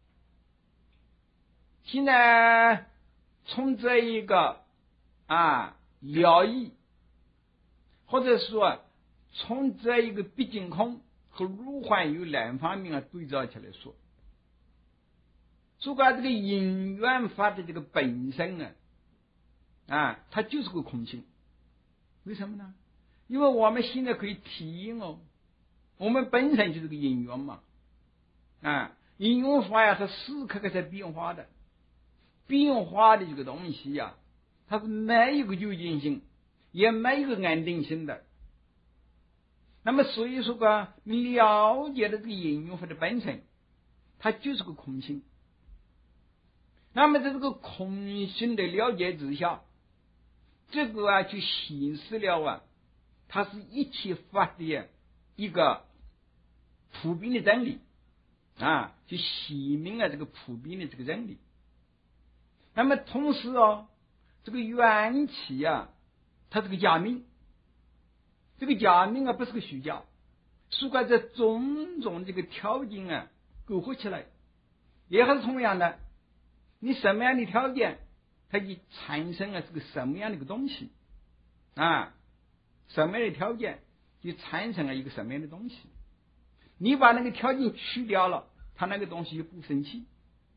现在从这一个了义，或者说从这一个毕竟空和如幻有两方面对照起来说，这个因缘法的这个本身它就是个空性。为什么呢？因为我们现在可以体验我们本身就是个因缘嘛因缘法它时时刻刻在变化的，变化的这个东西它是没有个究竟性，也没有个安定性的。那么所以说你了解的这个因缘法的本身，它就是个空性。那么在这个空性的了解之下，这个就显示了它是一切法的一个普遍的真理就显明这个普遍的这个真理。那么同时这个缘起它是个假名，这个假名不是个虚假，是在这种种这个条件勾合起来。也还是同样的，你什么样的条件它就产生这个什么样的一个东西什么样的条件就产生了一个什么样的东西。你把那个条件去掉了，它那个东西就不生气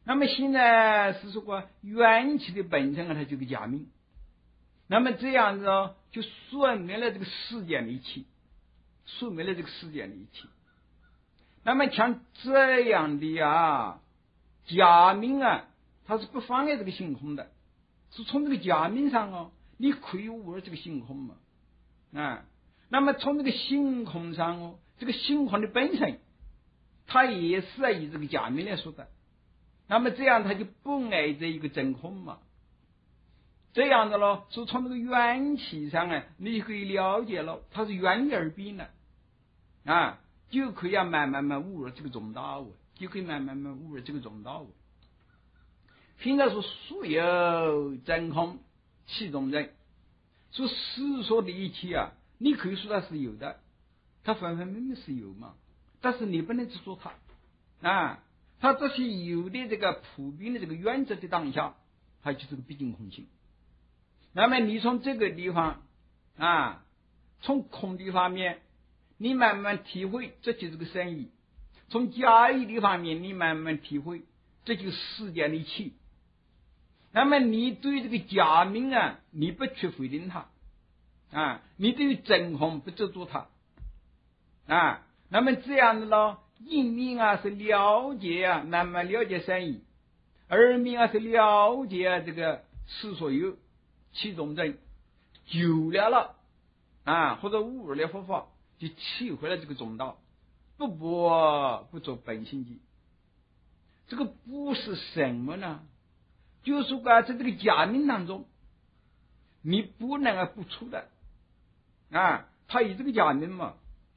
那么现在是说元气的本身它就是假名，那么这样子就说明了这个世间的一切，说明了这个世间的一切。那么像这样的假名它是不妨碍这个性空的，是从这个假名上你可以悟这个性空嘛那么从这个性空上这个性空的本身，它也是以这个假名来说的。那么这样它就不挨着一个真空嘛。这样的咯，是从这个元气上你就可以了解了，它是元而变的就可以慢慢悟了这个中道就可以慢慢悟了这个中道现在说所有真空气中人，说世说的一切你可以说它是有的，它分分明明是有嘛，但是你不能执着它它这些有的这个普遍的这个原则的当下，它就是个毕竟空性。那么你从这个地方从空的方面你慢慢体会，这就是个生意；从假意的方面你慢慢体会，这就是世间的一切。那么你对这个假名你不去否定它你对于真空不执着它那么这样的咯，一面是了解慢慢了解生意，二面是了解这个世所有气中正，久了或者悟了佛法，就体会了这个中道，不破不做本性寂。这个不是什么呢？就是说在这个假名当中你不能不出的他以这个假名嘛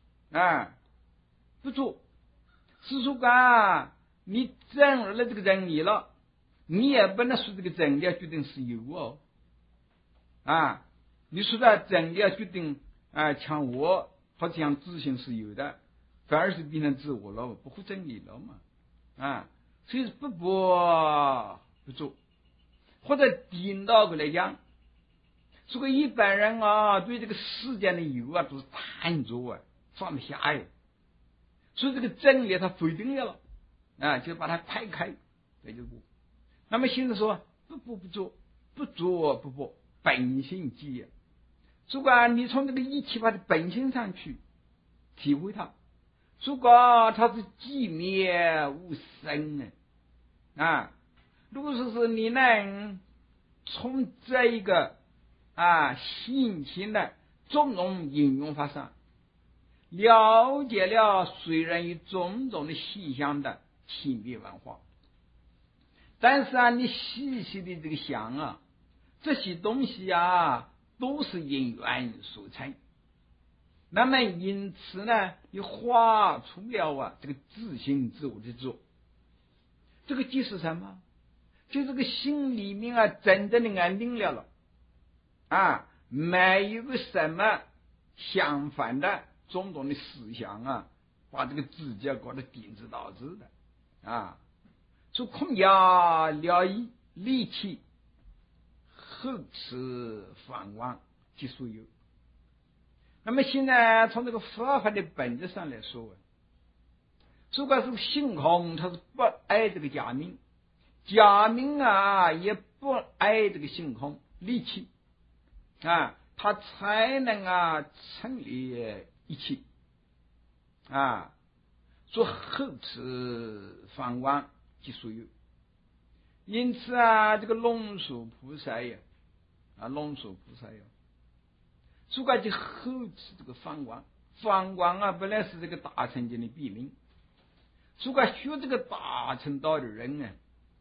不做，是说你证了这个真理了，你也不能说这个真理决定是有你说的真理决定像我或者像自信是有的，反而是变成自我了，不会真理了嘛所以不破不做。或者颠倒过来讲，这个一般人对这个世间的有都是贪着放不下所以这个真理他否定了就把它排开，这就不。那么现在说不做，不做不破，本性寂如果你从这个一切法的本性上去体会它，如果它是寂灭无生如果说是你能从这一个心情的种种应用法上了解了虽然有种种的细项的性别文化，但是你细细的这个想这些东西都是因缘所成，那么因此呢你画出了这个自性自我的作，这个即是什么？就这个心里面真正的安定了没有个什么相反的种种的思想把这个自己搞得颠子倒置的说空假了义力气后持反妄即所有。那么现在从这个佛法的本质上来说如果是性空，它是不爱这个假名，假名也不爱这个性空力气它才能成立一切做后持反妄即所有。因此这个龙树菩萨龙树菩萨如果就后持这个反妄，反妄本来是这个大乘经的必名，如果学这个大乘道的人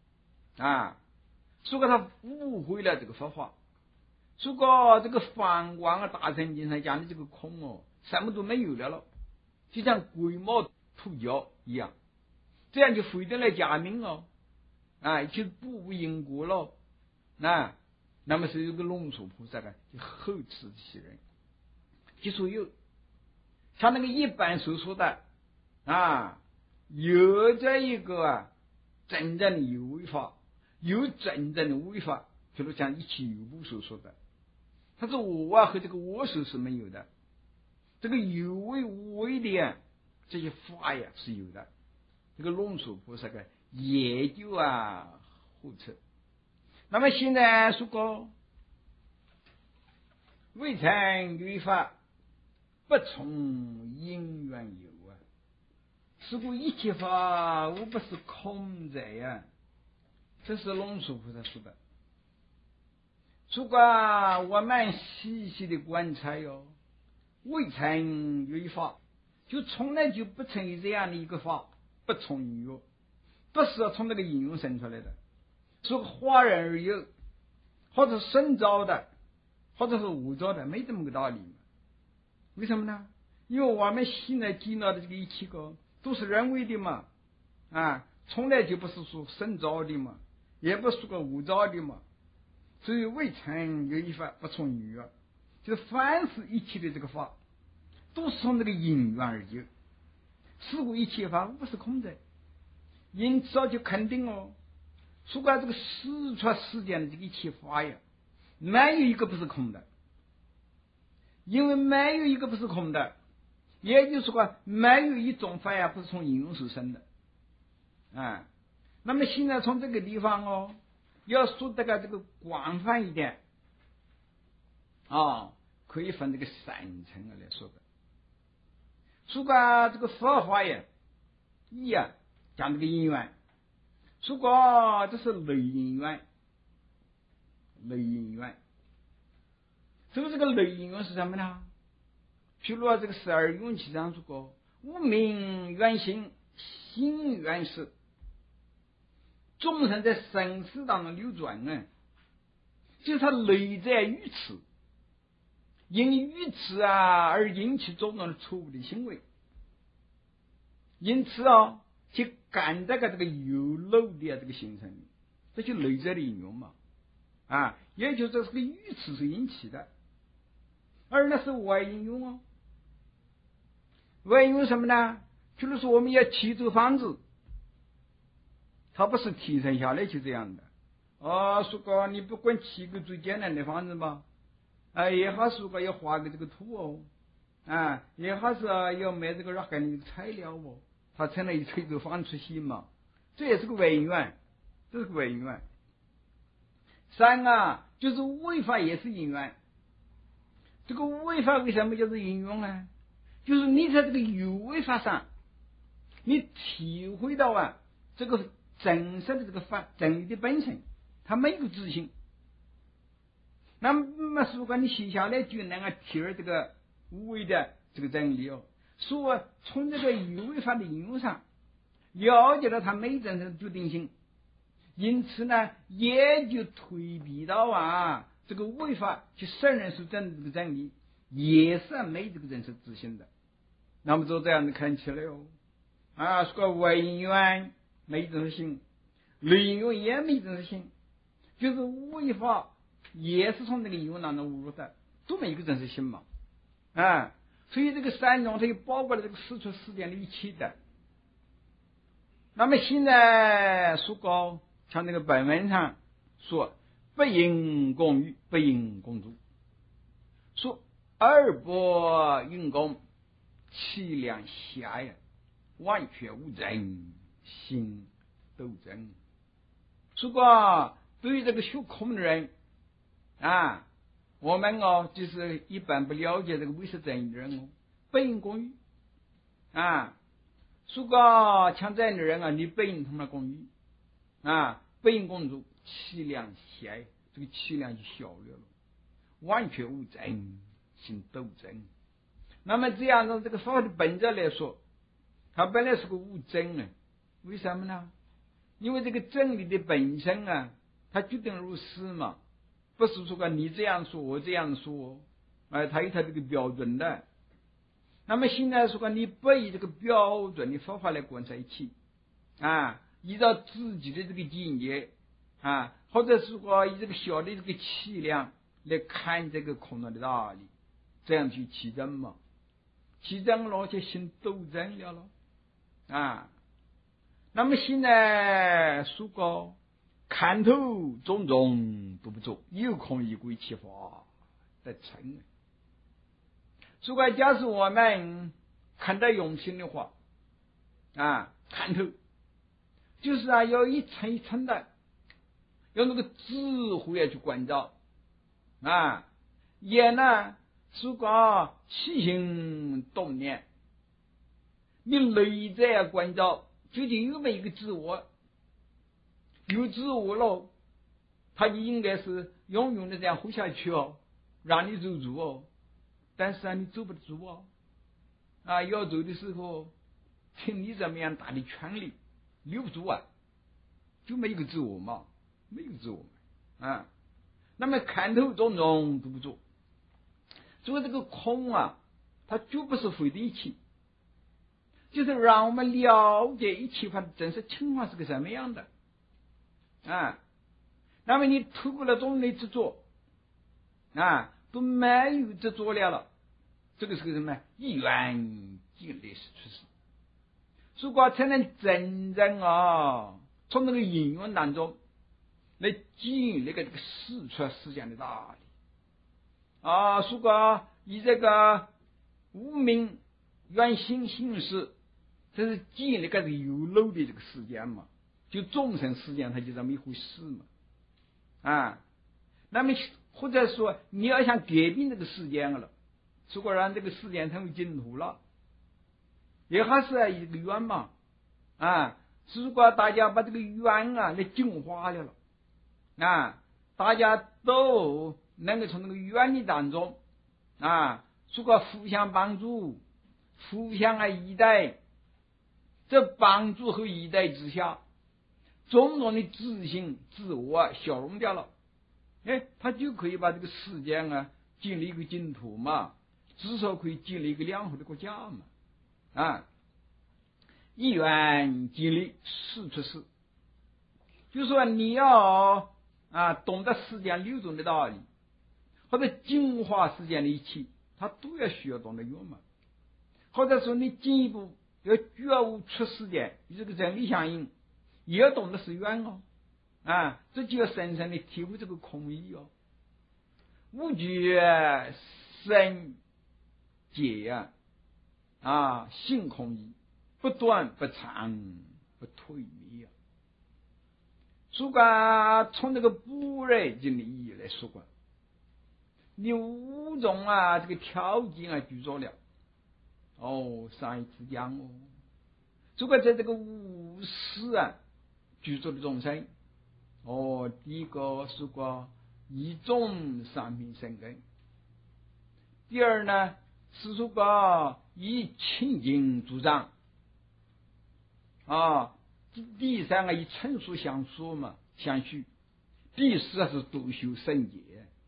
如果他误会了这个佛法，如果这个反妄大乘经上讲的这个空什么都没有了，就像鬼毛兔角一样，这样就否定了假名就不无因果了那么是有个龙树菩萨就后持这些人即所有。像那个一般所说的有这一个真正的有为法，有真正的为法，比如像一起有部所说的，他说我和这个我手是没有的，这个有为无为的这些法是有的。这个龙树菩萨也就互斥。那么现在说过未曾律法不从因缘有是故一切法无不是空者这是龙树菩萨说的。如果我们细细的观察未曾律法就从来就不曾有这样的一个法不从因缘，不是从这个因缘生出来的，是化人而有，或者生造的，或者是无造的，没这么个道理。为什么呢？因为我们现在见到的这个一切都是人为的嘛，从来就不是说生造的嘛，也不是个无造的嘛。所以未曾有一法不从因缘，就是凡是一切的这个法都是从这个因缘而有，是故一切法不是空的。因此就肯定如果这个实出世间的这个一切法没有一个不是空的，因为没有一个不是空的，也就是说没有一种法不是从因缘所生的。那么现在从这个地方要说这个广泛一点可以分这个三层来说的。如果这个佛法讲这个因缘，如果这是类因缘，这个类因缘是什么呢？譬如这个12用气上说过无明缘心，心缘识，众生在生死当中流转就是他累在于此，因于此而引起种种的错误的行为，因此去感这个有漏的这个形成，这就累在的因缘嘛，也就是这个于此是引起的。而那是外因缘外因缘什么呢？就是说我们要砌这个房子，它不是提升下来就这样的说过你不管砌个最简单的房子吧，也好说过要画个这个图也好是要买这个若干的材料它才能砌这个房子出息嘛，这也是个外因缘，这是个外因缘。三就是违法也是因缘。这个违法为什么叫做因缘呢？就是你在这个有为法上你体会到这个真实的这个法真理的本性，它没有自信。那么如果你写下来就能够体会这个无为的这个真理所以从这个有为法的应用上了解到它没真正的决定性，因此呢也就推避到这个违法去承认是真的这个真理，也是没这个真实自信的。那么就这样子看起来说个外因缘没真实性，内因缘也没真实性，就是违法也是从这个因缘当中误入的，都没有一个真实性嘛所以这个三种它就包括了这个事出世间的一切的。那么现在说过像这个本文上说不应共欲，不应共住，说二不应共，气量狭完全无真心斗争。如果对于这个学空的人我们就是一般不了解这个唯识真理的人不应共欲如果像这样的人你不应同他共欲不应共住，气量狭这个气量就小了，完全无真心斗争。那么这样从这个法的本质来说，它本来是个无真为什么呢？因为这个真理的本身它决定如是嘛，不是说你这样说我这样说它有它这个标准的。那么现在说你不以这个标准的方法来观察一起依照自己的这个境界或者是说以这个小的这个气量来看这个空的道理，这样去起证嘛，起证了就心斗争了那么现在说过看透种种都不做，有空一归其法的成。如果假使我们看得用心的话看透就是要一层一层的，用那个智慧去关照也呢是个起心动念，你内在关照究竟有没有一个自我，有自我了，他就应该是永远的这样活下去让你走住但是你走不住要走的时候凭你怎么样大的权力留不住就没有一个自我嘛，没有自我那么看透种种都不做，所以这个空它就不是非的一切，就是让我们了解一切法的真实情况是个什么样的那么你透过了种类执着都没有执着了，这个是个什么一元尽力是出世，如果才能真正从那个因缘当中来经那个事出实相的道理如果以这个无名原心行事，这是经那个有漏的这个时间嘛，就众生时间它就这么一回事嘛那么或者说你要想改变这个时间了，如果让这个时间成为净土了，也还是一个缘嘛如果大家把这个缘来净化了大家都能够从那个缘理当中如果互相帮助，互相依赖，这帮助和依赖之下，种种的自信自我消融掉了，他就可以把这个世间建立一个净土嘛，至少可以建立一个良好的国家嘛一元尽力事出世，就是说你要懂得时间流动的道理，或者净化时间的一切，它都要需要懂得用嘛。或者说你进一步要觉悟出世间与这个真理相应，也要懂得是缘这就要深深的体会这个空义无觉生解性空义，不断不长不退灭如果从这个不来经的意义来说你五种这个条件具足了上一次讲如果在这个五识具足的众生第一个是个一种三品生根，第二呢是说个以清净主张第三个以成熟相说嘛相续，第四是独修圣洁。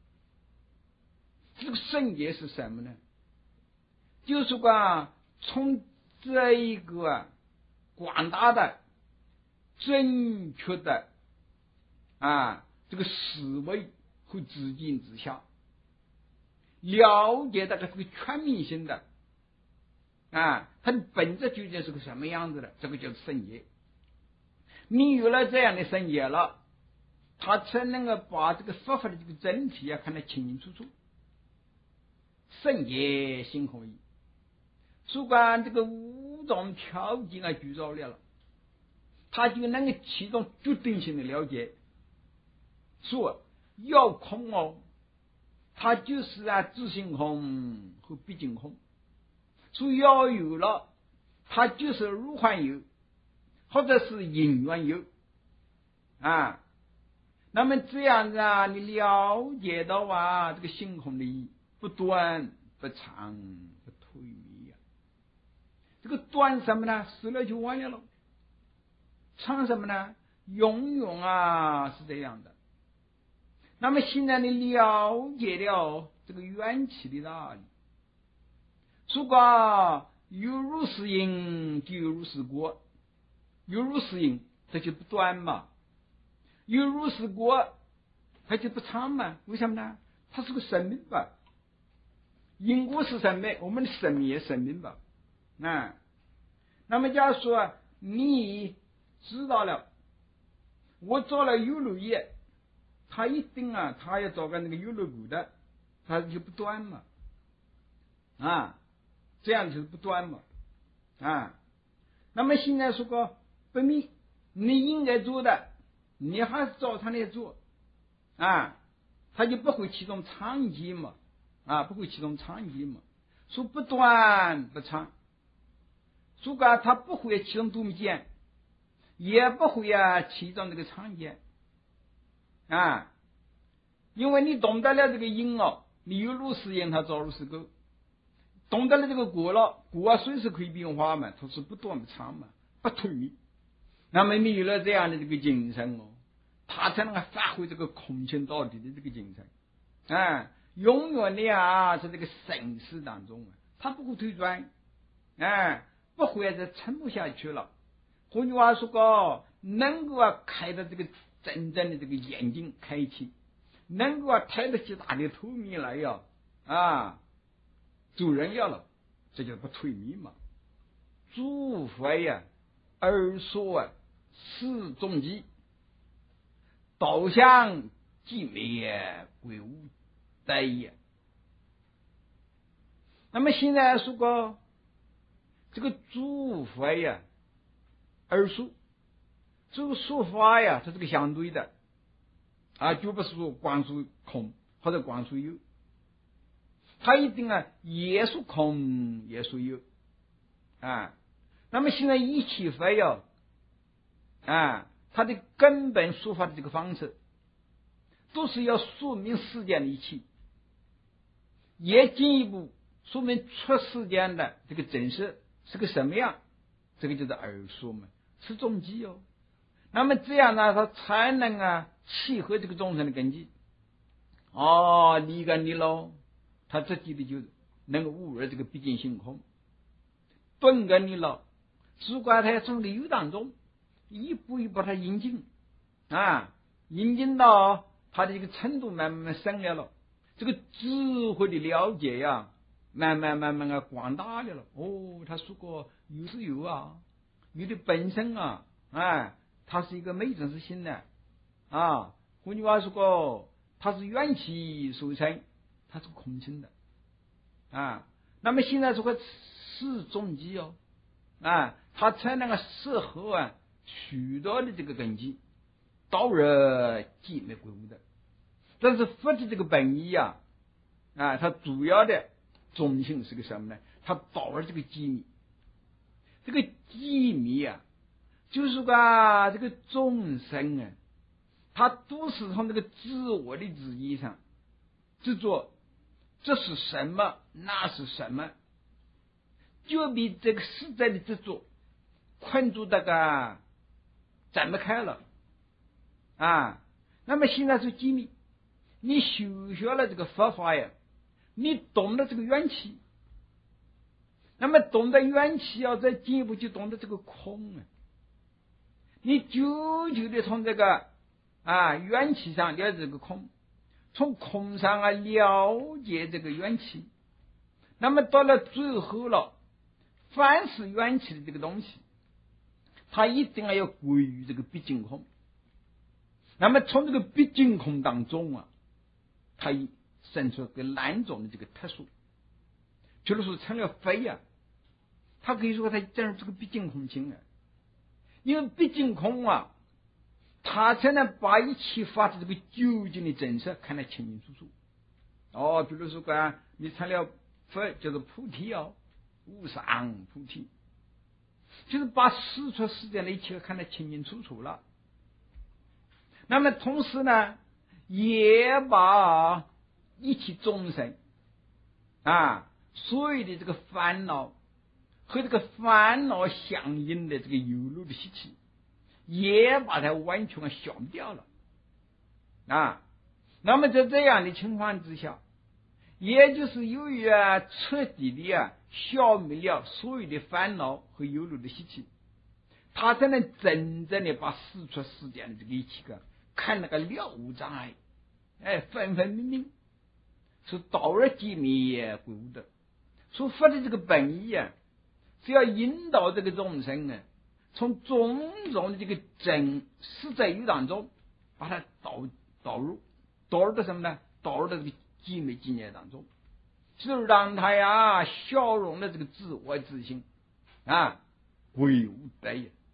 这个圣洁是什么呢？就是从这一个广大的正确的这个思维和知见之下，了解这个全面性的它的本质究竟是个什么样子的，这个就是圣洁。你有了这样的圣洁了，他才能够把这个佛法的这个整体看得清清楚楚。圣洁性空义，如果这个五种条件具足了，他就能够启动决定性的了解，说要空它就是自性空和毕竟空，所以要有了，它就是如幻有，或者是因缘有那么这样子你了解到这个性空的意义，不短不长不退灭这个短什么呢？死了就完了长什么呢？永远是这样的。那么现在你了解了这个缘起的道理，如果有如是因就有如是果，有如是因它就不短嘛，有如是果它就不长嘛。为什么呢？它是个生命吧，因果是生命，我们的生命也生命吧那么假如说你知道了我做了有漏业，他一定他要找个那个有漏果的，他就不断嘛这样就是不断嘛那么现在说个不灭你应该做的，你还是照常来做啊，他就不会启动长期嘛，不会启动长期嘛，说不短不长，如果他不会启动独间，也不会启动这个长间因为你懂得了这个因你有如是因，他早如是果，懂得了这个果了，果随时可以变化嘛，它是不短不长嘛，不退灭。那么你有了这样的这个精神他才能够发挥这个空前到底的这个精神永远的在这个生死当中他不会退转不会再撑不下去了。换句话说能够开的这个真正的这个眼睛开启，能够抬得起大的头面来做人要了，这就不退迷嘛。诸佛而说是终极，道相寂灭归无待也。那么现在说过这个诸佛而说这个说法它是个相对的就不是说光说空或者光说有，他一定也说空也说有那么现在一起佛它的根本说法的这个方式都是要说明世间的一切，也进一步说明出世间的这个真实是个什么样，这个就是而说嘛，是终极那么这样呢，它才能契合这个众生的根基离根你喽，他自己的就能够悟入这个毕竟性空，顿根你了，如果他从这个有当中一步一步他引进引进到他的这个程度慢慢升了这个智慧的了解慢慢广大了他说过有是有有的本身它是一个没真实性的换句话说它是缘起所成，它是空性的那么现在这个是终极它才能够适合许多的这个根基导入寂灭归无的。但是佛的这个本意它主要的中性是个什么呢？它导入这个寂灭，这个寂灭就是说这个众生他都是从这个自我的自义上执着，这是什么那是什么，就比这个实在的执着困住这个展不开了那么现在是机密，你修学了这个佛法你懂得这个缘起，那么懂得缘起再进一步就懂得这个空你久久的从这个缘起上了解这个空，从空上了解这个缘起，那么到了最后了，凡是缘起的这个东西它一定要归于这个毕竟空，那么从这个毕竟空当中它生出个两种的这个特殊，就是说成了非它可以说它进入这个毕竟空性因为毕竟空他才能把一切法的这个究竟的真实看得清清楚楚比如说你成了佛叫做菩提无上菩提，就是把事出世间的一切看得清清楚楚了。那么同时呢也把一切众生所有的这个烦恼和这个烦恼相应的这个有漏的习气也把它完全消掉了那么在这样的情况之下，也就是由于彻底的消灭了所有的烦恼和有漏的习气，他才能真正的把事出世间的这个一切看那个了无障碍分分明明是导入寂灭归无的。所佛的这个本意是要引导这个众生从种种的这个真实在有当中把它导入到什么呢？导入到这个寂灭境界当中，是让他消融了这个自我自性归无得也。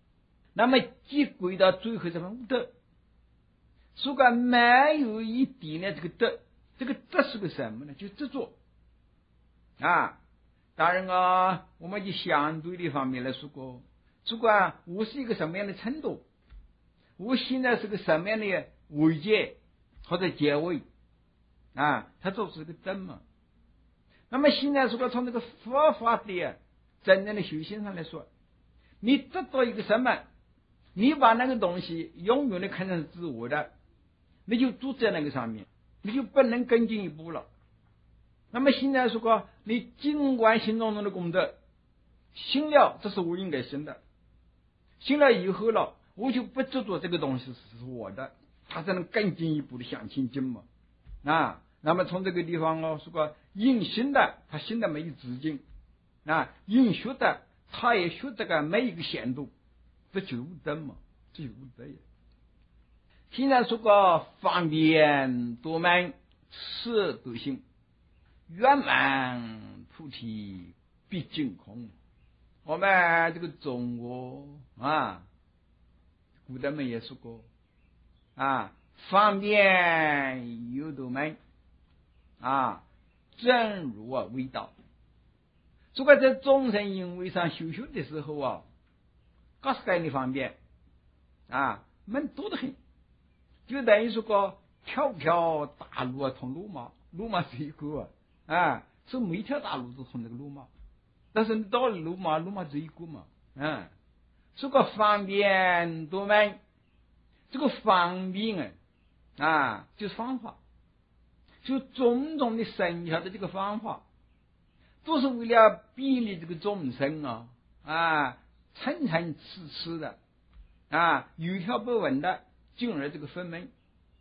那么结归到最后什么德？如果没有一点的这个德，这个德是个什么呢？就执着啊。当然啊，我们以相对的方面来说过，如果我是一个什么样的程度，我现在是个什么样的位阶或者阶位啊，它就是个德嘛。那么现在如果从这个佛法的真正的修行上来说，你得到一个什么，你把那个东西永远的看成是自我的，你就住在那个上面，你就不能更进一步了。那么现在说你尽管心中的功德行了，这是我应该行的，行了以后了，我就不执着这个东西是我的，它才能更进一步的向前进嘛。啊，那么从这个地方说应行的他行的没有止境啊，应学的他也学这个每一个限度，这就是无德嘛，这就是无德呀。现在说个方便多门是德行，圆满菩提毕竟空。我们这个中国啊，古代们也说过啊，方便有多门啊，正如为道。如果在众生因为上修修的时候啊，各式各样的方便啊，门多得很，就等于说个条条大路啊通罗马，罗马是一个啊，是每条大路都通这个罗马，但是你到了罗马，罗马只一个嘛，这个方便多门，这个方便啊，就是方法，就种种的生下的这个方法，都是为了便利这个众生层层次次的有条不紊的进入这个分门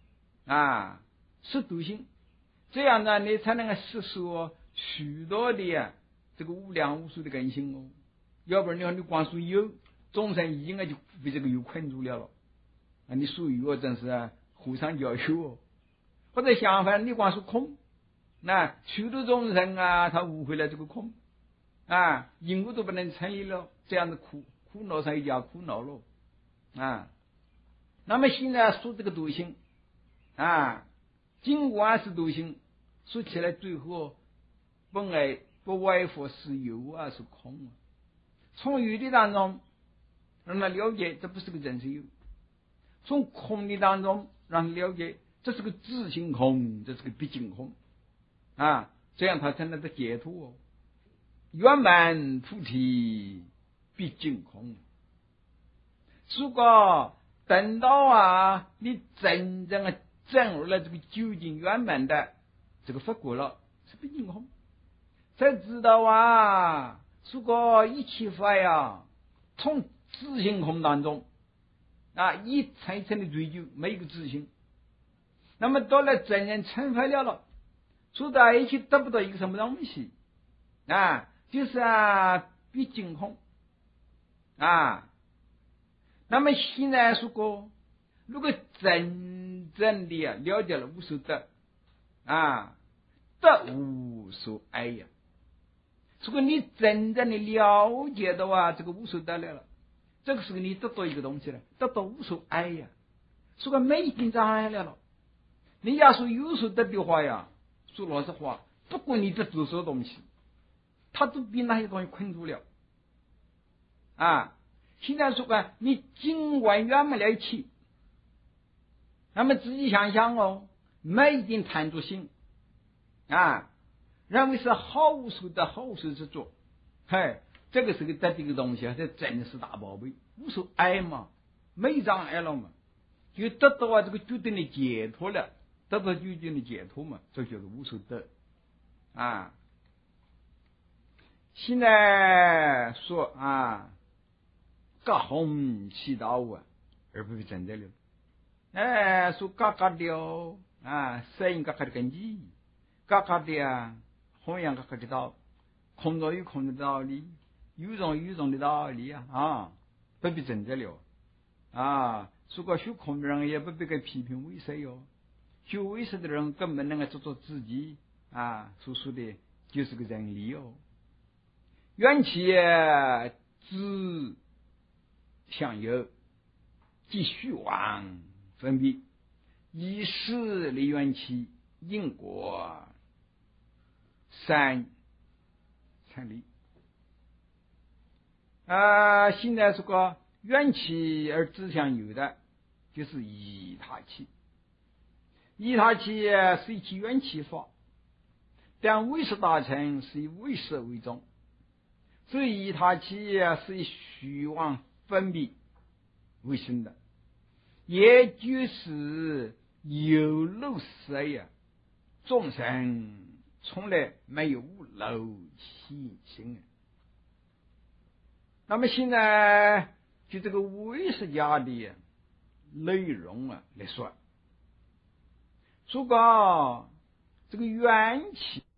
是独行，这样呢，你才能够实说许多的这个无量无数的根性哦。要不然你光说有众生已经就被这个有困住了你属于真是火上浇油哦。或者相反，你光说空，那许多众生他误会了这个空因果都不能成立了，这样的苦恼上一家苦恼了那么现在说这个独行尽管是独行，说起来最后本来不外乎是有是空从有的当中让他了解这不是个真实有，从空的当中让他了解这是个自性空，这是个毕竟空这样他才能得解脱圆满菩提毕竟空。如果等到你真正的证入了这个究竟圆满的这个佛果了，是毕竟空，才知道如果一切法从自性空当中一层一层的追究每一个自性，那么到了真正成佛了，说在一起得不到一个什么东西就是毕竟空那么现在说过，如果真正的了解了无所得得无所爱呀。如果你真正的了解到这个无所得了，这个时候你得到一个东西了，得到无所爱呀。如果没一点障碍了，你要说有所得的话说老实话，不管你得多少东西，它都比那些东西困住了现在说你尽管圆满了一切，那么自己想想没一点贪着心认为是好处的好处之作，这个是个得这个东西这真是大宝贝，无所爱嘛，没障碍了嘛，就得到这个绝对的解脱了，得到究竟的解脱嘛，这就是无所得现在说各弘其道而不是真的了说各个的适应各个的根基，各个的弘扬各个的道，空中有空的道理，有中有中的道理不必真的了如果学空的人也不必给批评为谁学为谁的人根本能够做自己所说的就是个真理缘起自相由即虚妄分别，以实立元气，因果三成立。现在这个元气而指向有的就是一他气，一他气是一起元气法，但唯识大乘是以唯识为重，所以一他气是以虚妄分别为生的，也就是有漏色呀，众生从来没有漏气心。那么现在就这个唯识家的内容来说，这个元气